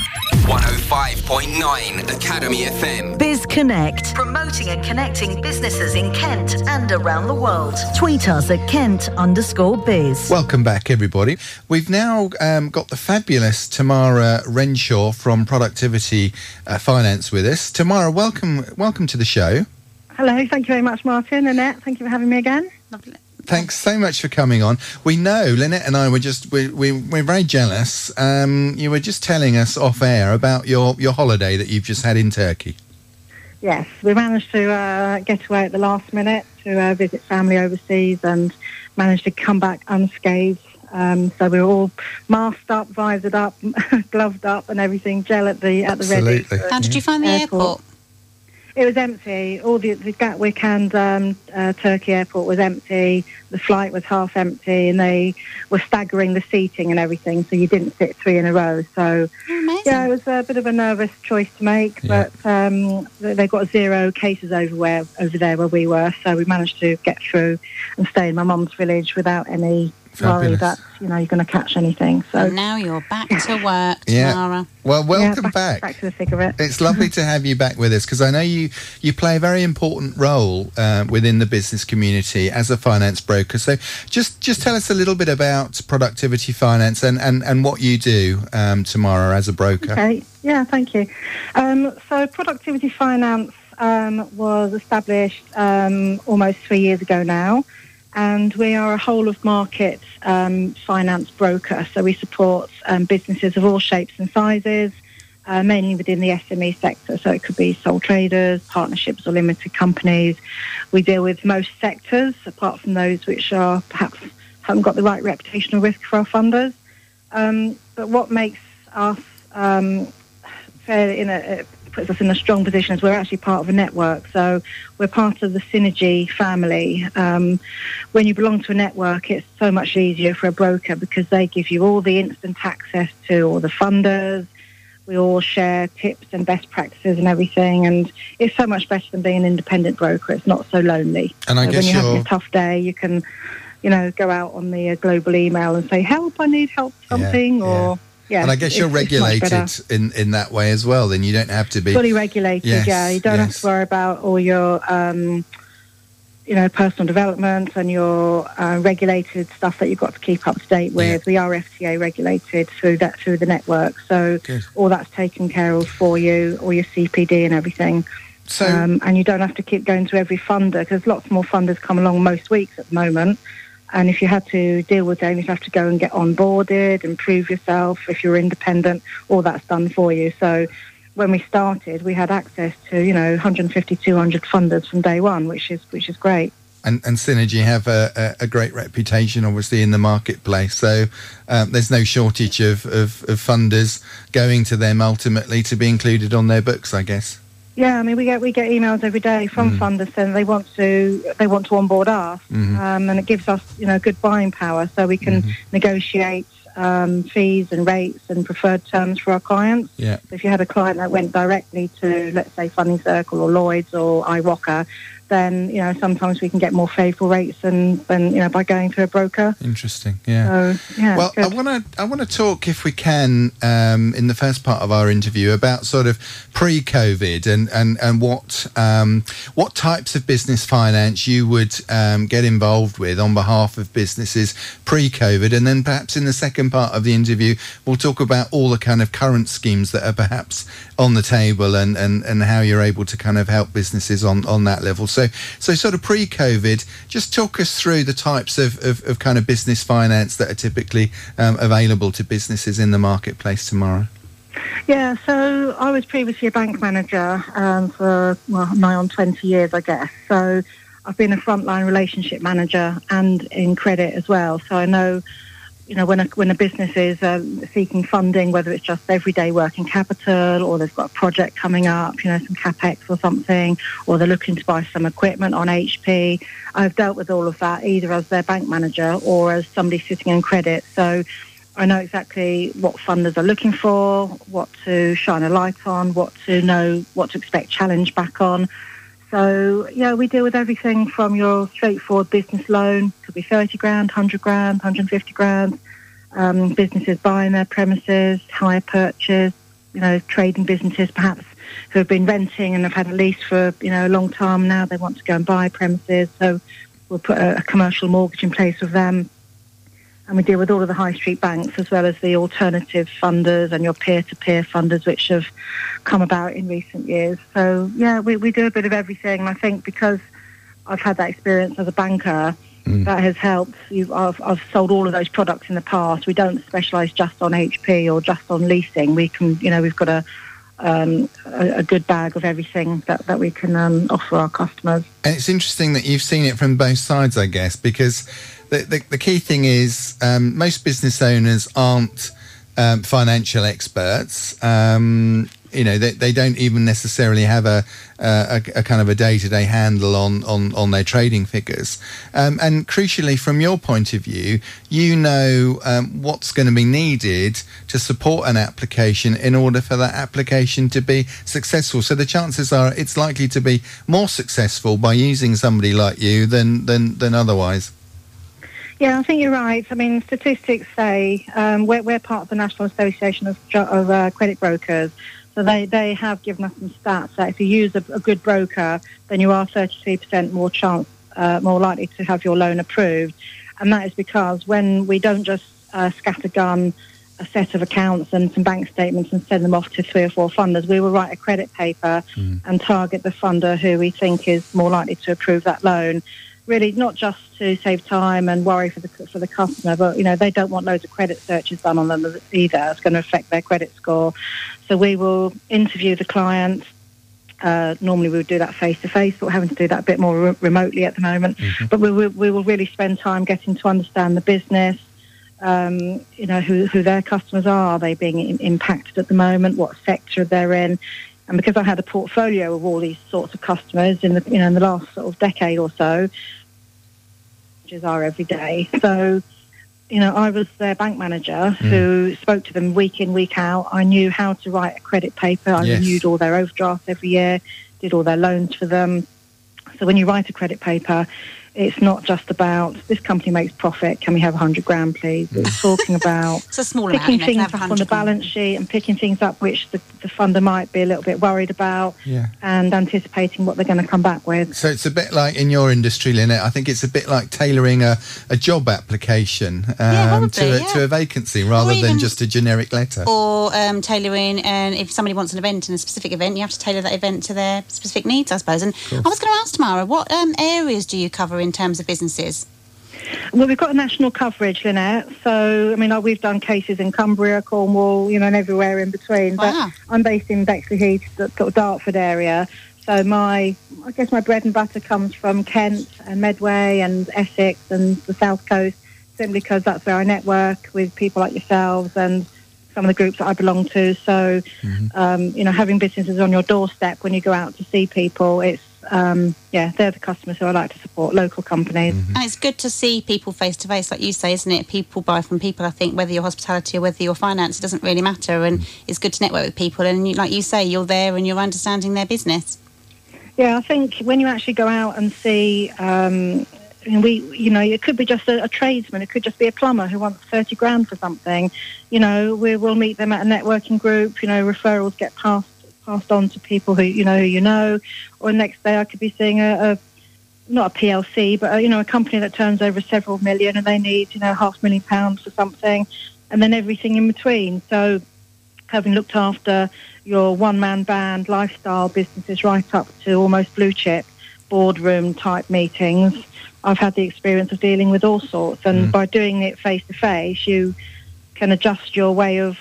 105.9 Academy FM. Biz Connect, promoting and connecting businesses in Kent and around the world. Tweet us at Kent_biz. Welcome back, everybody. We've now got the fabulous Tamara Renshaw from Productivity Finance with us. Tamara, welcome to the show. Hello, thank you very much, Martin. Annette, thank you for having me again. Lovely. Thanks so much for coming on. We know, Lynette and I we're very jealous. You were just telling us off air about your holiday that you've just had in Turkey. Yes, we managed to get away at the last minute to visit family overseas and managed to come back unscathed. So we were all masked up, visored up, gloved up and everything, gel at the ready. How did you find the airport? It was empty. All the Gatwick and Turkey airport was empty. The flight was half empty, and they were staggering the seating and everything, so you didn't sit three in a row. So, amazing. It was a bit of a nervous choice to make, but they've got 0 cases over there where we were, so we managed to get through and stay in my mum's village without any worry that you're going to catch anything. So and now you're back to work, Tamara. Well, welcome back. Back to the thick of it. It's lovely to have you back with us, because I know you play a very important role within the business community as a finance broker. So just tell us a little bit about Productivity Finance and what you do, Tamara, as a broker. Okay. Yeah, thank you. So Productivity Finance was established almost 3 years ago now. And we are a whole-of-market finance broker. So we support businesses of all shapes and sizes, mainly within the SME sector. So it could be sole traders, partnerships or limited companies. We deal with most sectors, apart from those which are perhaps haven't got the right reputational risk for our funders. But what makes us puts us in a strong position is we're actually part of a network. So we're part of the Synergy family. When you belong to a network, it's so much easier for a broker because they give you all the instant access to all the funders, We all share tips and best practices and everything, and it's so much better than being an independent broker. It's not so lonely. And I guess when you're having a tough day, you can, go out on the global email and say, help, I need help with something, or... Yeah, and I guess you're regulated in that way as well. Then you don't have to be fully regulated. Yes, yeah, you don't have to worry about all your, personal development and your regulated stuff that you've got to keep up to date with. We are FCA regulated through the network, so all that's taken care of for you, all your CPD and everything. So, and you don't have to keep going to every funder, because lots more funders come along most weeks at the moment. And if you had to deal with them, you'd have to go and get onboarded and prove yourself. If you're independent, all that's done for you. So when we started, we had access to, 150, 200 funders from day one, which is great. And Synergy have a great reputation, obviously, in the marketplace. So there's no shortage of funders going to them ultimately to be included on their books, I guess. Yeah, I mean, we get emails every day from funders saying they want to onboard us, and it gives us good buying power, so we can negotiate fees and rates and preferred terms for our clients. Yeah. So if you had a client that went directly to, let's say, Funding Circle or Lloyds or iRocker, then sometimes we can get more favourable rates than by going through a broker. Interesting, yeah. So, yeah. Well, I want to talk, if we can, in the first part of our interview about sort of pre-COVID and what types of business finance you would get involved with on behalf of businesses pre-COVID, and then perhaps in the second part of the interview we'll talk about all the kind of current schemes that are perhaps on the table and how you're able to kind of help businesses on that level. So sort of pre-COVID, just talk us through the types of kind of business finance that are typically available to businesses in the marketplace tomorrow. Yeah, so I was previously a bank manager for nigh on 20 years, I guess. So I've been a frontline relationship manager and in credit as well. So I know, when a business is seeking funding, whether it's just everyday working capital or they've got a project coming up, some CapEx or something, or they're looking to buy some equipment on HP, I've dealt with all of that either as their bank manager or as somebody sitting in credit. So I know exactly what funders are looking for, what to shine a light on, what to expect challenge back on. So, yeah, we deal with everything from your straightforward business loan, could be 30 grand, 100 grand, 150 grand, businesses buying their premises, hire purchase, trading businesses perhaps who have been renting and have had a lease for, a long time now. They want to go and buy premises. So we'll put a commercial mortgage in place with them. And we deal with all of the high street banks as well as the alternative funders and your peer-to-peer funders, which have come about in recent years. So, yeah, we do a bit of everything. And I think because I've had that experience as a banker, that has helped. I've sold all of those products in the past. We don't specialise just on HP or just on leasing. We can, we've got a good bag of everything that we can offer our customers. And it's interesting that you've seen it from both sides, I guess, because the key thing is most business owners aren't financial experts. They don't even necessarily have a kind of a day-to-day handle on their trading figures. And crucially, from your point of view, what's going to be needed to support an application in order for that application to be successful. So the chances are it's likely to be more successful by using somebody like you than otherwise. Yeah, I think you're right. I mean, statistics say we're part of the National Association of Credit Brokers. So they have given us some stats that if you use a good broker, then you are 33% more likely to have your loan approved. And that is because when we don't just scattergun a set of accounts and some bank statements and send them off to 3 or 4 funders, we will write a credit paper and target the funder who we think is more likely to approve that loan. Really, not just to save time and worry for the customer, but they don't want loads of credit searches done on them either. It's going to affect their credit score. So we will interview the client. Normally we would do that face to face, but we're having to do that a bit more remotely at the moment. But we will really spend time getting to understand the business. Who their customers are they being impacted at the moment? What sector they're in? And because I had a portfolio of all these sorts of customers in the last sort of decade or so, which is our every day. So I was their bank manager who spoke to them week in, week out. I knew how to write a credit paper. I renewed all their overdrafts every year, did all their loans for them. So when you write a credit paper, it's not just about, this company makes profit, can we have 100 grand, please? It's talking about it's a small picking amount, things up on the balance sheet and picking things up which the funder might be a little bit worried about and anticipating what they're going to come back with. So it's a bit like in your industry, Lynette, I think it's a bit like tailoring a job application to a vacancy rather than just a generic letter. Or tailoring, and if somebody wants an event in a specific event, you have to tailor that event to their specific needs, I suppose. And I was going to ask Tamara, what areas do you cover in terms of businesses? Well, we've got a national coverage, Lynette. So, I mean, we've done cases in Cumbria, Cornwall, and everywhere in between. Wow. But I'm based in Bexley-Heath, the sort of Dartford area. So I guess my bread and butter comes from Kent and Medway and Essex and the South Coast, simply because that's where I network with people like yourselves and some of the groups that I belong to. So, having businesses on your doorstep when you go out to see people, it's they're the customers who I like to support, local companies. And it's good to see people face to face, like you say, isn't it? People buy from people. I think whether you're hospitality or whether you're finance, it doesn't really matter. And it's good to network with people. And like you say, you're there and you're understanding their business. Yeah, I think when you actually go out and see, it could be just a tradesman, it could just be a plumber who wants 30 grand for something. We'll meet them at a networking group. Referrals get passed on to people who or next day I could be seeing not a PLC, but a company that turns over several million and they need £500,000 for something, and then everything in between. So having looked after your one-man band lifestyle businesses right up to almost blue chip boardroom type meetings, I've had the experience of dealing with all sorts, and by doing it face to face, you can adjust your way of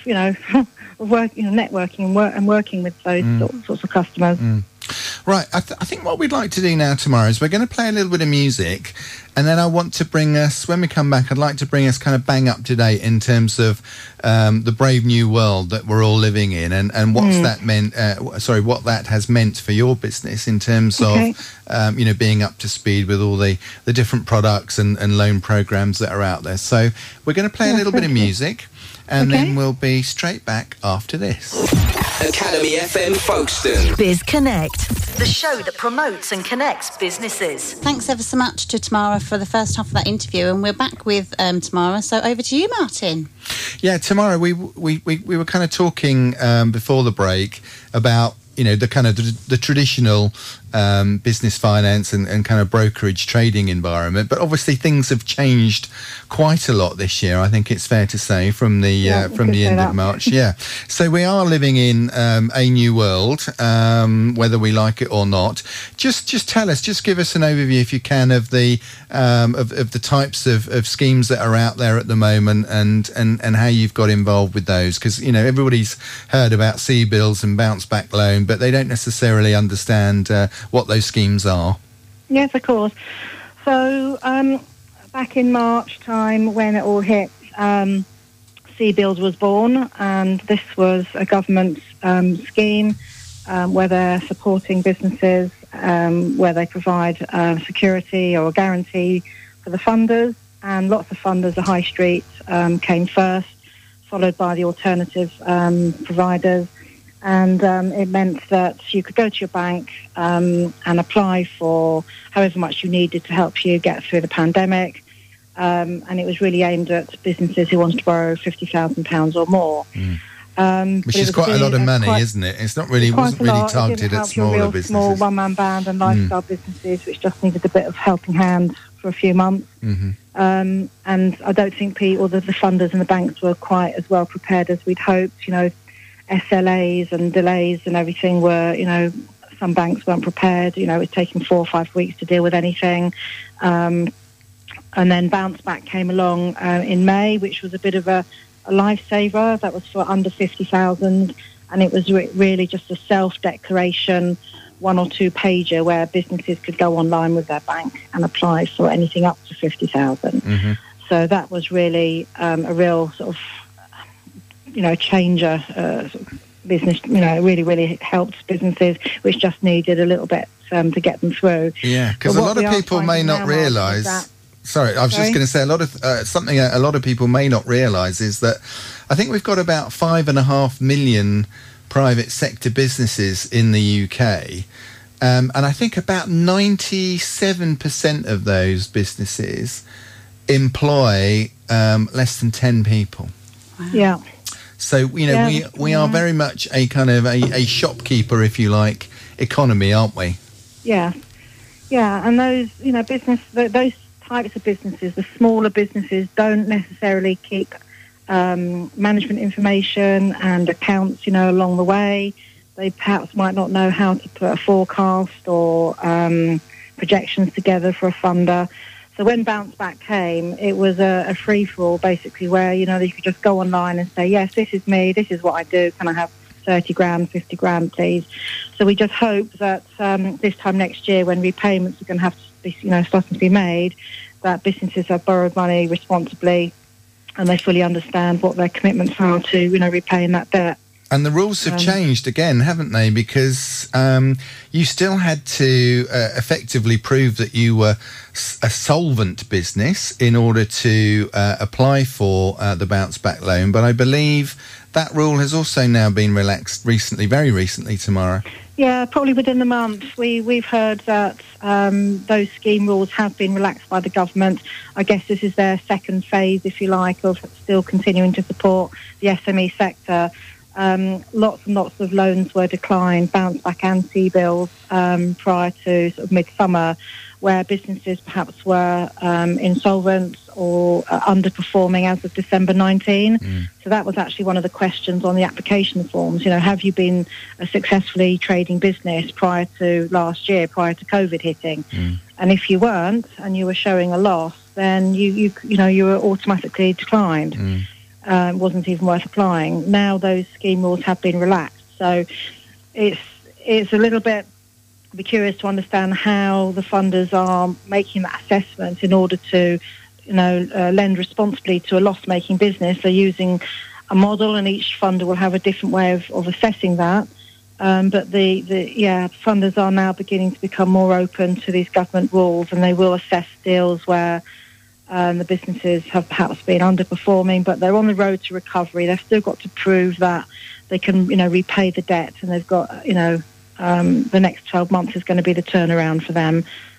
networking and working with those sorts of customers. Right, I think what we'd like to do now tomorrow is we're going to play a little bit of music, and then I want to bring us, when we come back, I'd like to bring us kind of bang up to date in terms of the brave new world that we're all living in, and what's that meant, what that has meant for your business in terms of, being up to speed with all the different products and loan programs that are out there. So we're going to play a little bit of music, and then we'll be straight back after this. Academy FM Folkestone. Biz Connect, the show that promotes and connects businesses. Thanks ever so much to Tamara for the first half of that interview, and we're back with Tamara. So over to you, Martin. Yeah, Tamara, we were kind of talking before the break about the kind of the traditional business finance and kind of brokerage trading environment, but obviously things have changed quite a lot this year. I think it's fair to say from the end of March. So we are living in a new world, whether we like it or not. Just give us an overview, if you can, of the types of schemes that are out there at the moment, and how you've got involved with those, because everybody's heard about CBILS and bounce back loan, but they don't necessarily understand what those schemes are. Yes, of course. So back in March time when it all hit, CBILS was born, and this was a government scheme where they're supporting businesses, where they provide security or guarantee for the funders, and lots of funders, the high street came first, followed by the alternative providers. And it meant that you could go to your bank and apply for however much you needed to help you get through the pandemic. And it was really aimed at businesses who wanted to borrow £50,000 or more. Which is quite a lot of money, isn't it? It's not really, wasn't really targeted at smaller businesses. Small one-man band and lifestyle businesses, which just needed a bit of helping hand for a few months. And I don't think the funders and the banks were quite as well prepared as we'd hoped. SLAs and delays and everything were, some banks weren't prepared. It was taking 4 or 5 weeks to deal with anything. And then Bounce Back came along in May, which was a bit of a lifesaver. That was for under 50,000, and it was really just a self-declaration, 1 or 2 pager where businesses could go online with their bank and apply for anything up to 50,000. So that was really a real sort of changer business. It really helped businesses which just needed a little bit to get them through. Yeah, because a lot of people may not realise Sorry, I was just going to say a lot of something a lot of people may not realise is that I think we've got about 5.5 million private sector businesses in the UK, and I think about 97% of those businesses employ less than 10 people. Wow. Yeah. So we are very much a kind of a shopkeeper, if you like, economy, aren't we? Yeah, and those those types of businesses, the smaller businesses, don't necessarily keep management information and accounts, along the way. They perhaps might not know how to put a forecast or projections together for a funder. So when Bounce Back came, it was a free-for-all, basically, where, you could just go online and say, yes, this is me, this is what I do, can I have 30 grand, 50 grand, please? So we just hope that this time next year, when repayments are going to have to be, starting to be made, that businesses have borrowed money responsibly and they fully understand what their commitments are to, repaying that debt. And the rules have changed again, haven't they? Because you still had to effectively prove that you were a solvent business in order to apply for the Bounce Back loan. But I believe that rule has also now been relaxed recently, very recently, Tamara. Yeah, probably within the month. We've heard that those scheme rules have been relaxed by the government. I guess this is their second phase, if you like, of still continuing to support the SME sector. Lots and lots of loans were declined, Bounce Back and CBILS, prior to sort of midsummer, where businesses perhaps were insolvent or underperforming as of December 19. So that was actually one of the questions on the application forms. Have you been a successfully trading business prior to last year, prior to COVID hitting? And if you weren't and you were showing a loss, then you were automatically declined. It wasn't even worth applying. Now those scheme rules have been relaxed. So it's a little bit, I'd be curious to understand how the funders are making that assessment in order to, lend responsibly to a loss-making business. They're using a model, and each funder will have a different way of assessing that. But the funders are now beginning to become more open to these government rules, and they will assess deals where the businesses have perhaps been underperforming, but they're on the road to recovery. They've still got to prove that they can, repay the debt, and they've got, the next 12 months is going to be the turnaround for them.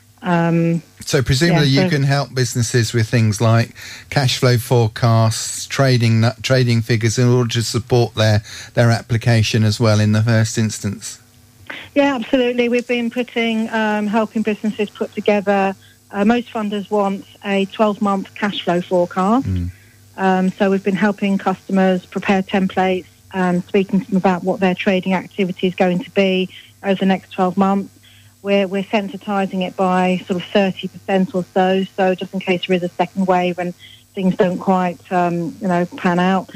So presumably you can help businesses with things like cash flow forecasts, trading figures in order to support their application as well in the first instance. Yeah, absolutely. We've been helping businesses put together. Most funders want a 12-month cash flow forecast. So we've been helping customers prepare templates and speaking to them about what their trading activity is going to be over the next 12 months. We're sensitising it by sort of 30% or so just in case there is a second wave and things don't quite, pan out.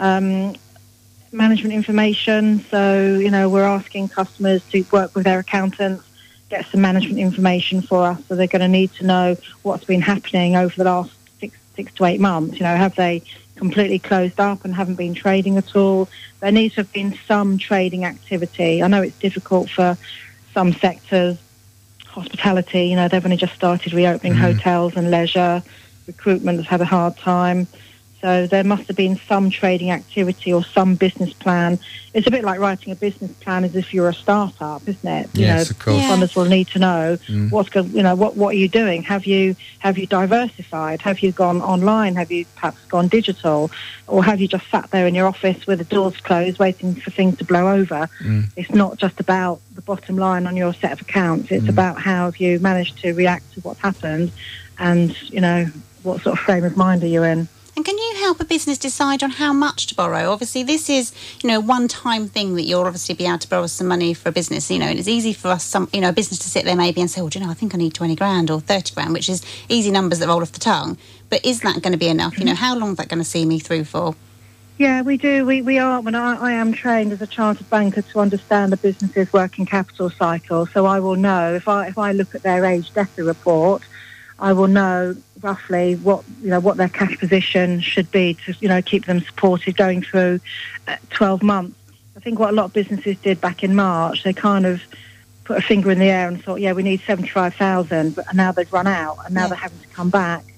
Management information. So, we're asking customers to work with their accountants, get some management information for us. So they're going to need to know what's been happening over the last six to 8 months. Have they completely closed up and haven't been trading at all? There needs to have been some trading activity. I know it's difficult for some sectors. Hospitality, they've only just started reopening hotels and leisure. Recruitment has had a hard time. So there must have been some trading activity or some business plan. It's a bit like writing a business plan as if you're a startup, isn't it? Yes, of course. Funders will need to know what are you doing? Have you diversified? Have you gone online? Have you perhaps gone digital? Or have you just sat there in your office with the doors closed waiting for things to blow over? It's not just about the bottom line on your set of accounts. It's about how have you managed to react to what's happened and, what sort of frame of mind are you in? And can you help a business decide on how much to borrow? Obviously, this is, a one-time thing that you'll obviously be able to borrow some money for a business, and it's easy for us, a business to sit there maybe and say, I think I need 20 grand or 30 grand, which is easy numbers that roll off the tongue. But is that going to be enough? How long is that going to see me through for? Yeah, we do. We are. When I am trained as a chartered banker to understand the business's working capital cycle, so I will know if I look at their age debtor report, I will know roughly what their cash position should be to keep them supported going through 12 months. I think what a lot of businesses did back in March, they kind of put a finger in the air and thought, we need 75,000, but now they've run out and now they're having to come back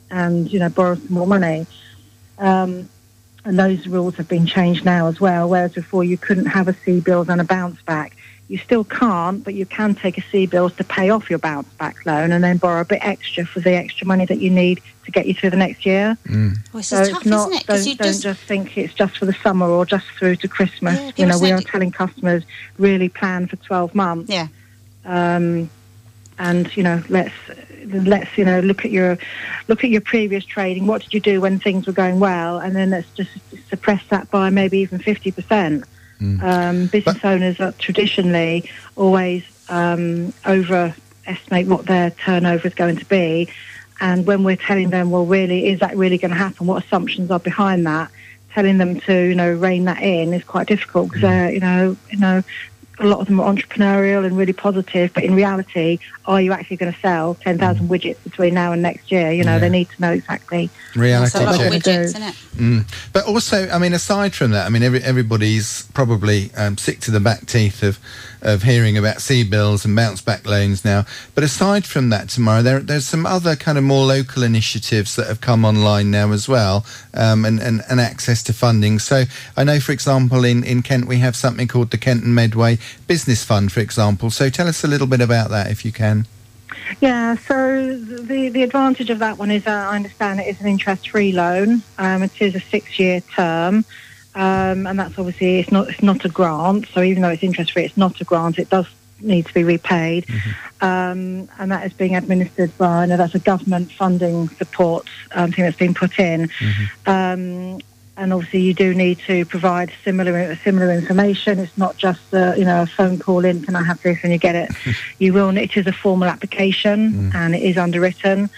and, borrow some more money. And those rules have been changed now as well, whereas before you couldn't have a CBILS and a bounce back. You still can't, but you can take a CBILS to pay off your bounce back loan and then borrow a bit extra for the extra money that you need to get you through the next year. Well, it's tough, isn't it? Don't just think it's just for the summer or just through to Christmas. We are telling customers really plan for 12 months. Yeah. And let's look at your previous trading. What did you do when things were going well? And then let's just suppress that by maybe even 50%. Business owners are traditionally always overestimate what their turnover is going to be, and when we're telling them, well, really, is that really going to happen? What assumptions are behind that? Telling them to rein that in is quite difficult because a lot of them are entrepreneurial and really positive, but in reality, are you actually going to sell 10,000 widgets between now and next year? They need to know exactly. Reality check. check. Widgets, isn't it? But also, aside from that, everybody's probably sick to the back teeth of hearing about CBILS and bounce back loans now. But aside from that, tomorrow, there's some other kind of more local initiatives that have come online now as well, and access to funding. So I know, for example, in Kent, we have something called the Kent and Medway Business Fund, for example. So tell us a little bit about that, if you can. Yeah, so the advantage of that one is, I understand it is an interest-free loan. It is a 6-year term, and that's obviously it's not a grant. So even though it's interest-free, it's not a grant. It does need to be repaid, and that is being administered by. That's a government funding support thing that's been put in. And obviously, you do need to provide similar information. It's not just a phone call in. Can I have this? And you get it. You will. It is a formal application, and it is underwritten.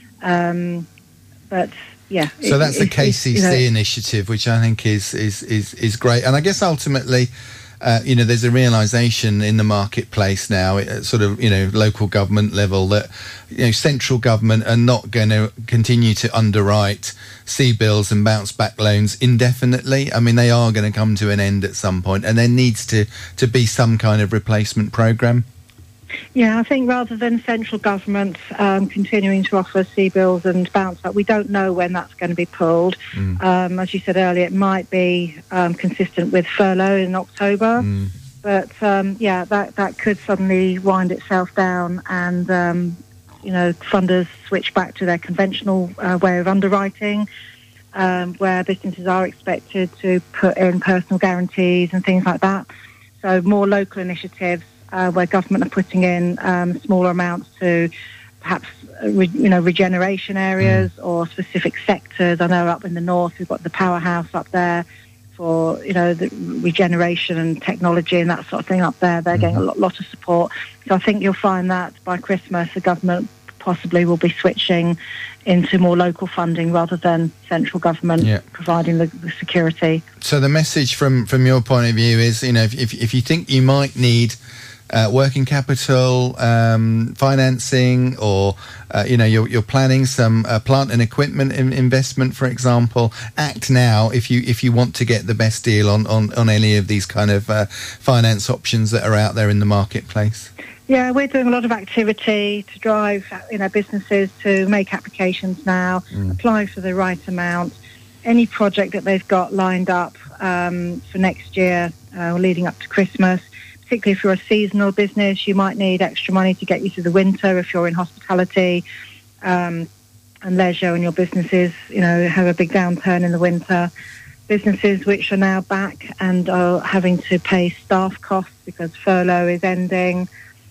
But yeah. So that's the KCC initiative, which I think is great. And I guess ultimately, there's a realisation in the marketplace now, at sort of local government level, that central government are not going to continue to underwrite CBILS and bounce back loans indefinitely. They are going to come to an end at some point, and there needs to be some kind of replacement programme. Yeah, I think rather than central government continuing to offer CBILS and bounce back, we don't know when that's going to be pulled. As you said earlier, it might be consistent with furlough in October, but that could suddenly wind itself down, and funders switch back to their conventional way of underwriting, where businesses are expected to put in personal guarantees and things like that. So more local initiatives, where government are putting in smaller amounts to perhaps regeneration areas or specific sectors. I know up in the north we've got the powerhouse up there for the regeneration and technology and that sort of thing up there. They're getting a lot of support. So I think you'll find that by Christmas the government possibly will be switching into more local funding rather than central government providing the security. So the message from your point of view is, if you think you might need working capital, financing, or you're planning some plant and equipment investment, for example, act now if you want to get the best deal on any of these kind of finance options that are out there in the marketplace. Yeah, we're doing a lot of activity to drive businesses to make applications now, apply for the right amount. Any project that they've got lined up for next year or leading up to Christmas. Particularly if you're a seasonal business, you might need extra money to get you through the winter. If you're in hospitality and leisure and your businesses, have a big downturn in the winter. Businesses which are now back and are having to pay staff costs because furlough is ending.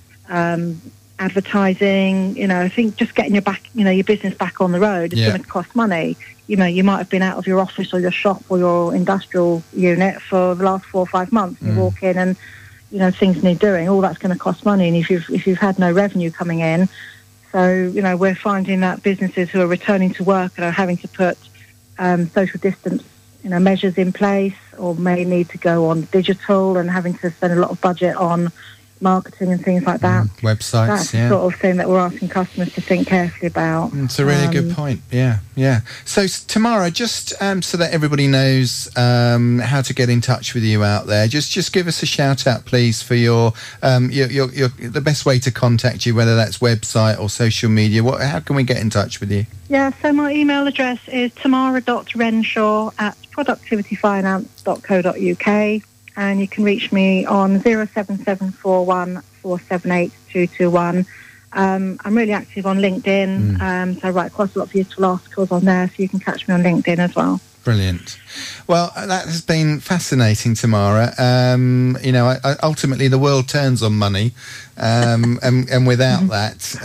Advertising, I think just getting your business back on the road is going to cost money. You might have been out of your office or your shop or your industrial unit for the last 4 or 5 months. You walk in and things need doing. All that's going to cost money, and if you've had no revenue coming in, so we're finding that businesses who are returning to work and are having to put social distance measures in place, or may need to go on digital and having to spend a lot of budget on marketing and things like that. Websites, That's the sort of thing that we're asking customers to think carefully about. It's a really good point. Yeah. So Tamara, just so that everybody knows how to get in touch with you out there, just give us a shout out, please, for your the best way to contact you, whether that's website or social media. How can we get in touch with you? Yeah, so my email address is tamara.renshaw@productivityfinance.co.uk, and you can reach me on 07741 478 221. I'm really active on LinkedIn, so I write quite a lot of useful articles on there, so you can catch me on LinkedIn as well. Brilliant. Well, that has been fascinating, Tamara. Ultimately the world turns on money, and without that,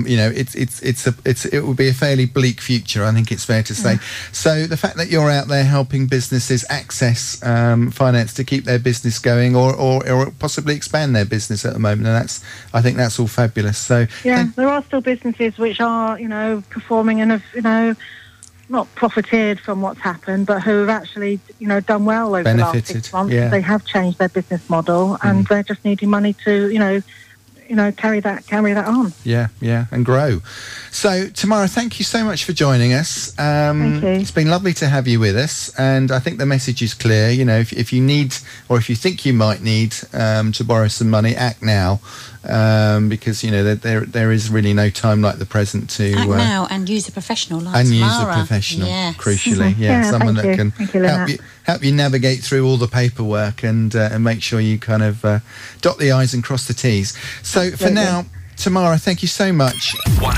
it would be a fairly bleak future. I think it's fair to say. So the fact that you're out there helping businesses access finance to keep their business going, or possibly expand their business at the moment, and I think that's all fabulous. So there are still businesses which are performing and have not profited from what's happened, but who have actually, done well over the last 6 months. Yeah. They have changed their business model, and they're just needing money to, carry that on. Yeah, and grow. So, Tamara, thank you so much for joining us. Thank you. It's been lovely to have you with us, and I think the message is clear. If you need, or if you think you might need to borrow some money, act now. Because there is really no time like the present to act now and use a professional like and Tamara. use a professional. Yes. Someone that can help you navigate through all the paperwork and make sure you kind of dot the I's and cross the T's. So for now, Tamara, thank you so much.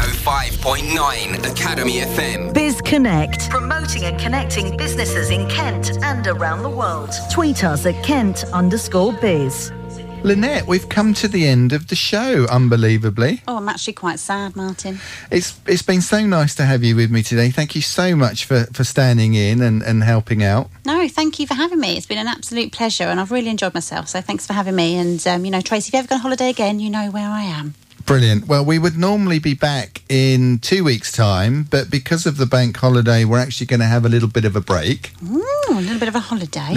105.9 Academy FM. Biz Connect. Promoting and connecting businesses in Kent and around the world. Tweet us at Kent_biz. Lynette, we've come to the end of the show, unbelievably. Oh, I'm actually quite sad, Martin. It's been so nice to have you with me today. Thank you so much for standing in and helping out. No, thank you for having me. It's been an absolute pleasure, and I've really enjoyed myself, so thanks for having me. And, Tracy, if you ever go on holiday again, you know where I am. Brilliant. Well, we would normally be back in 2 weeks' time, but because of the bank holiday, we're actually going to have a little bit of a break. A little bit of a holiday.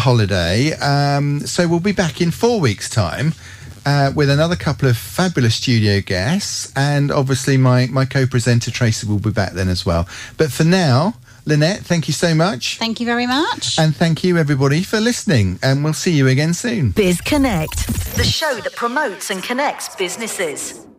So we'll be back in 4 weeks' time with another couple of fabulous studio guests, and obviously my co-presenter Tracy will be back then as well. But for now, Lynette, thank you so much. Thank you very much. And thank you, everybody, for listening. And we'll see you again soon. Biz Connect, the show that promotes and connects businesses.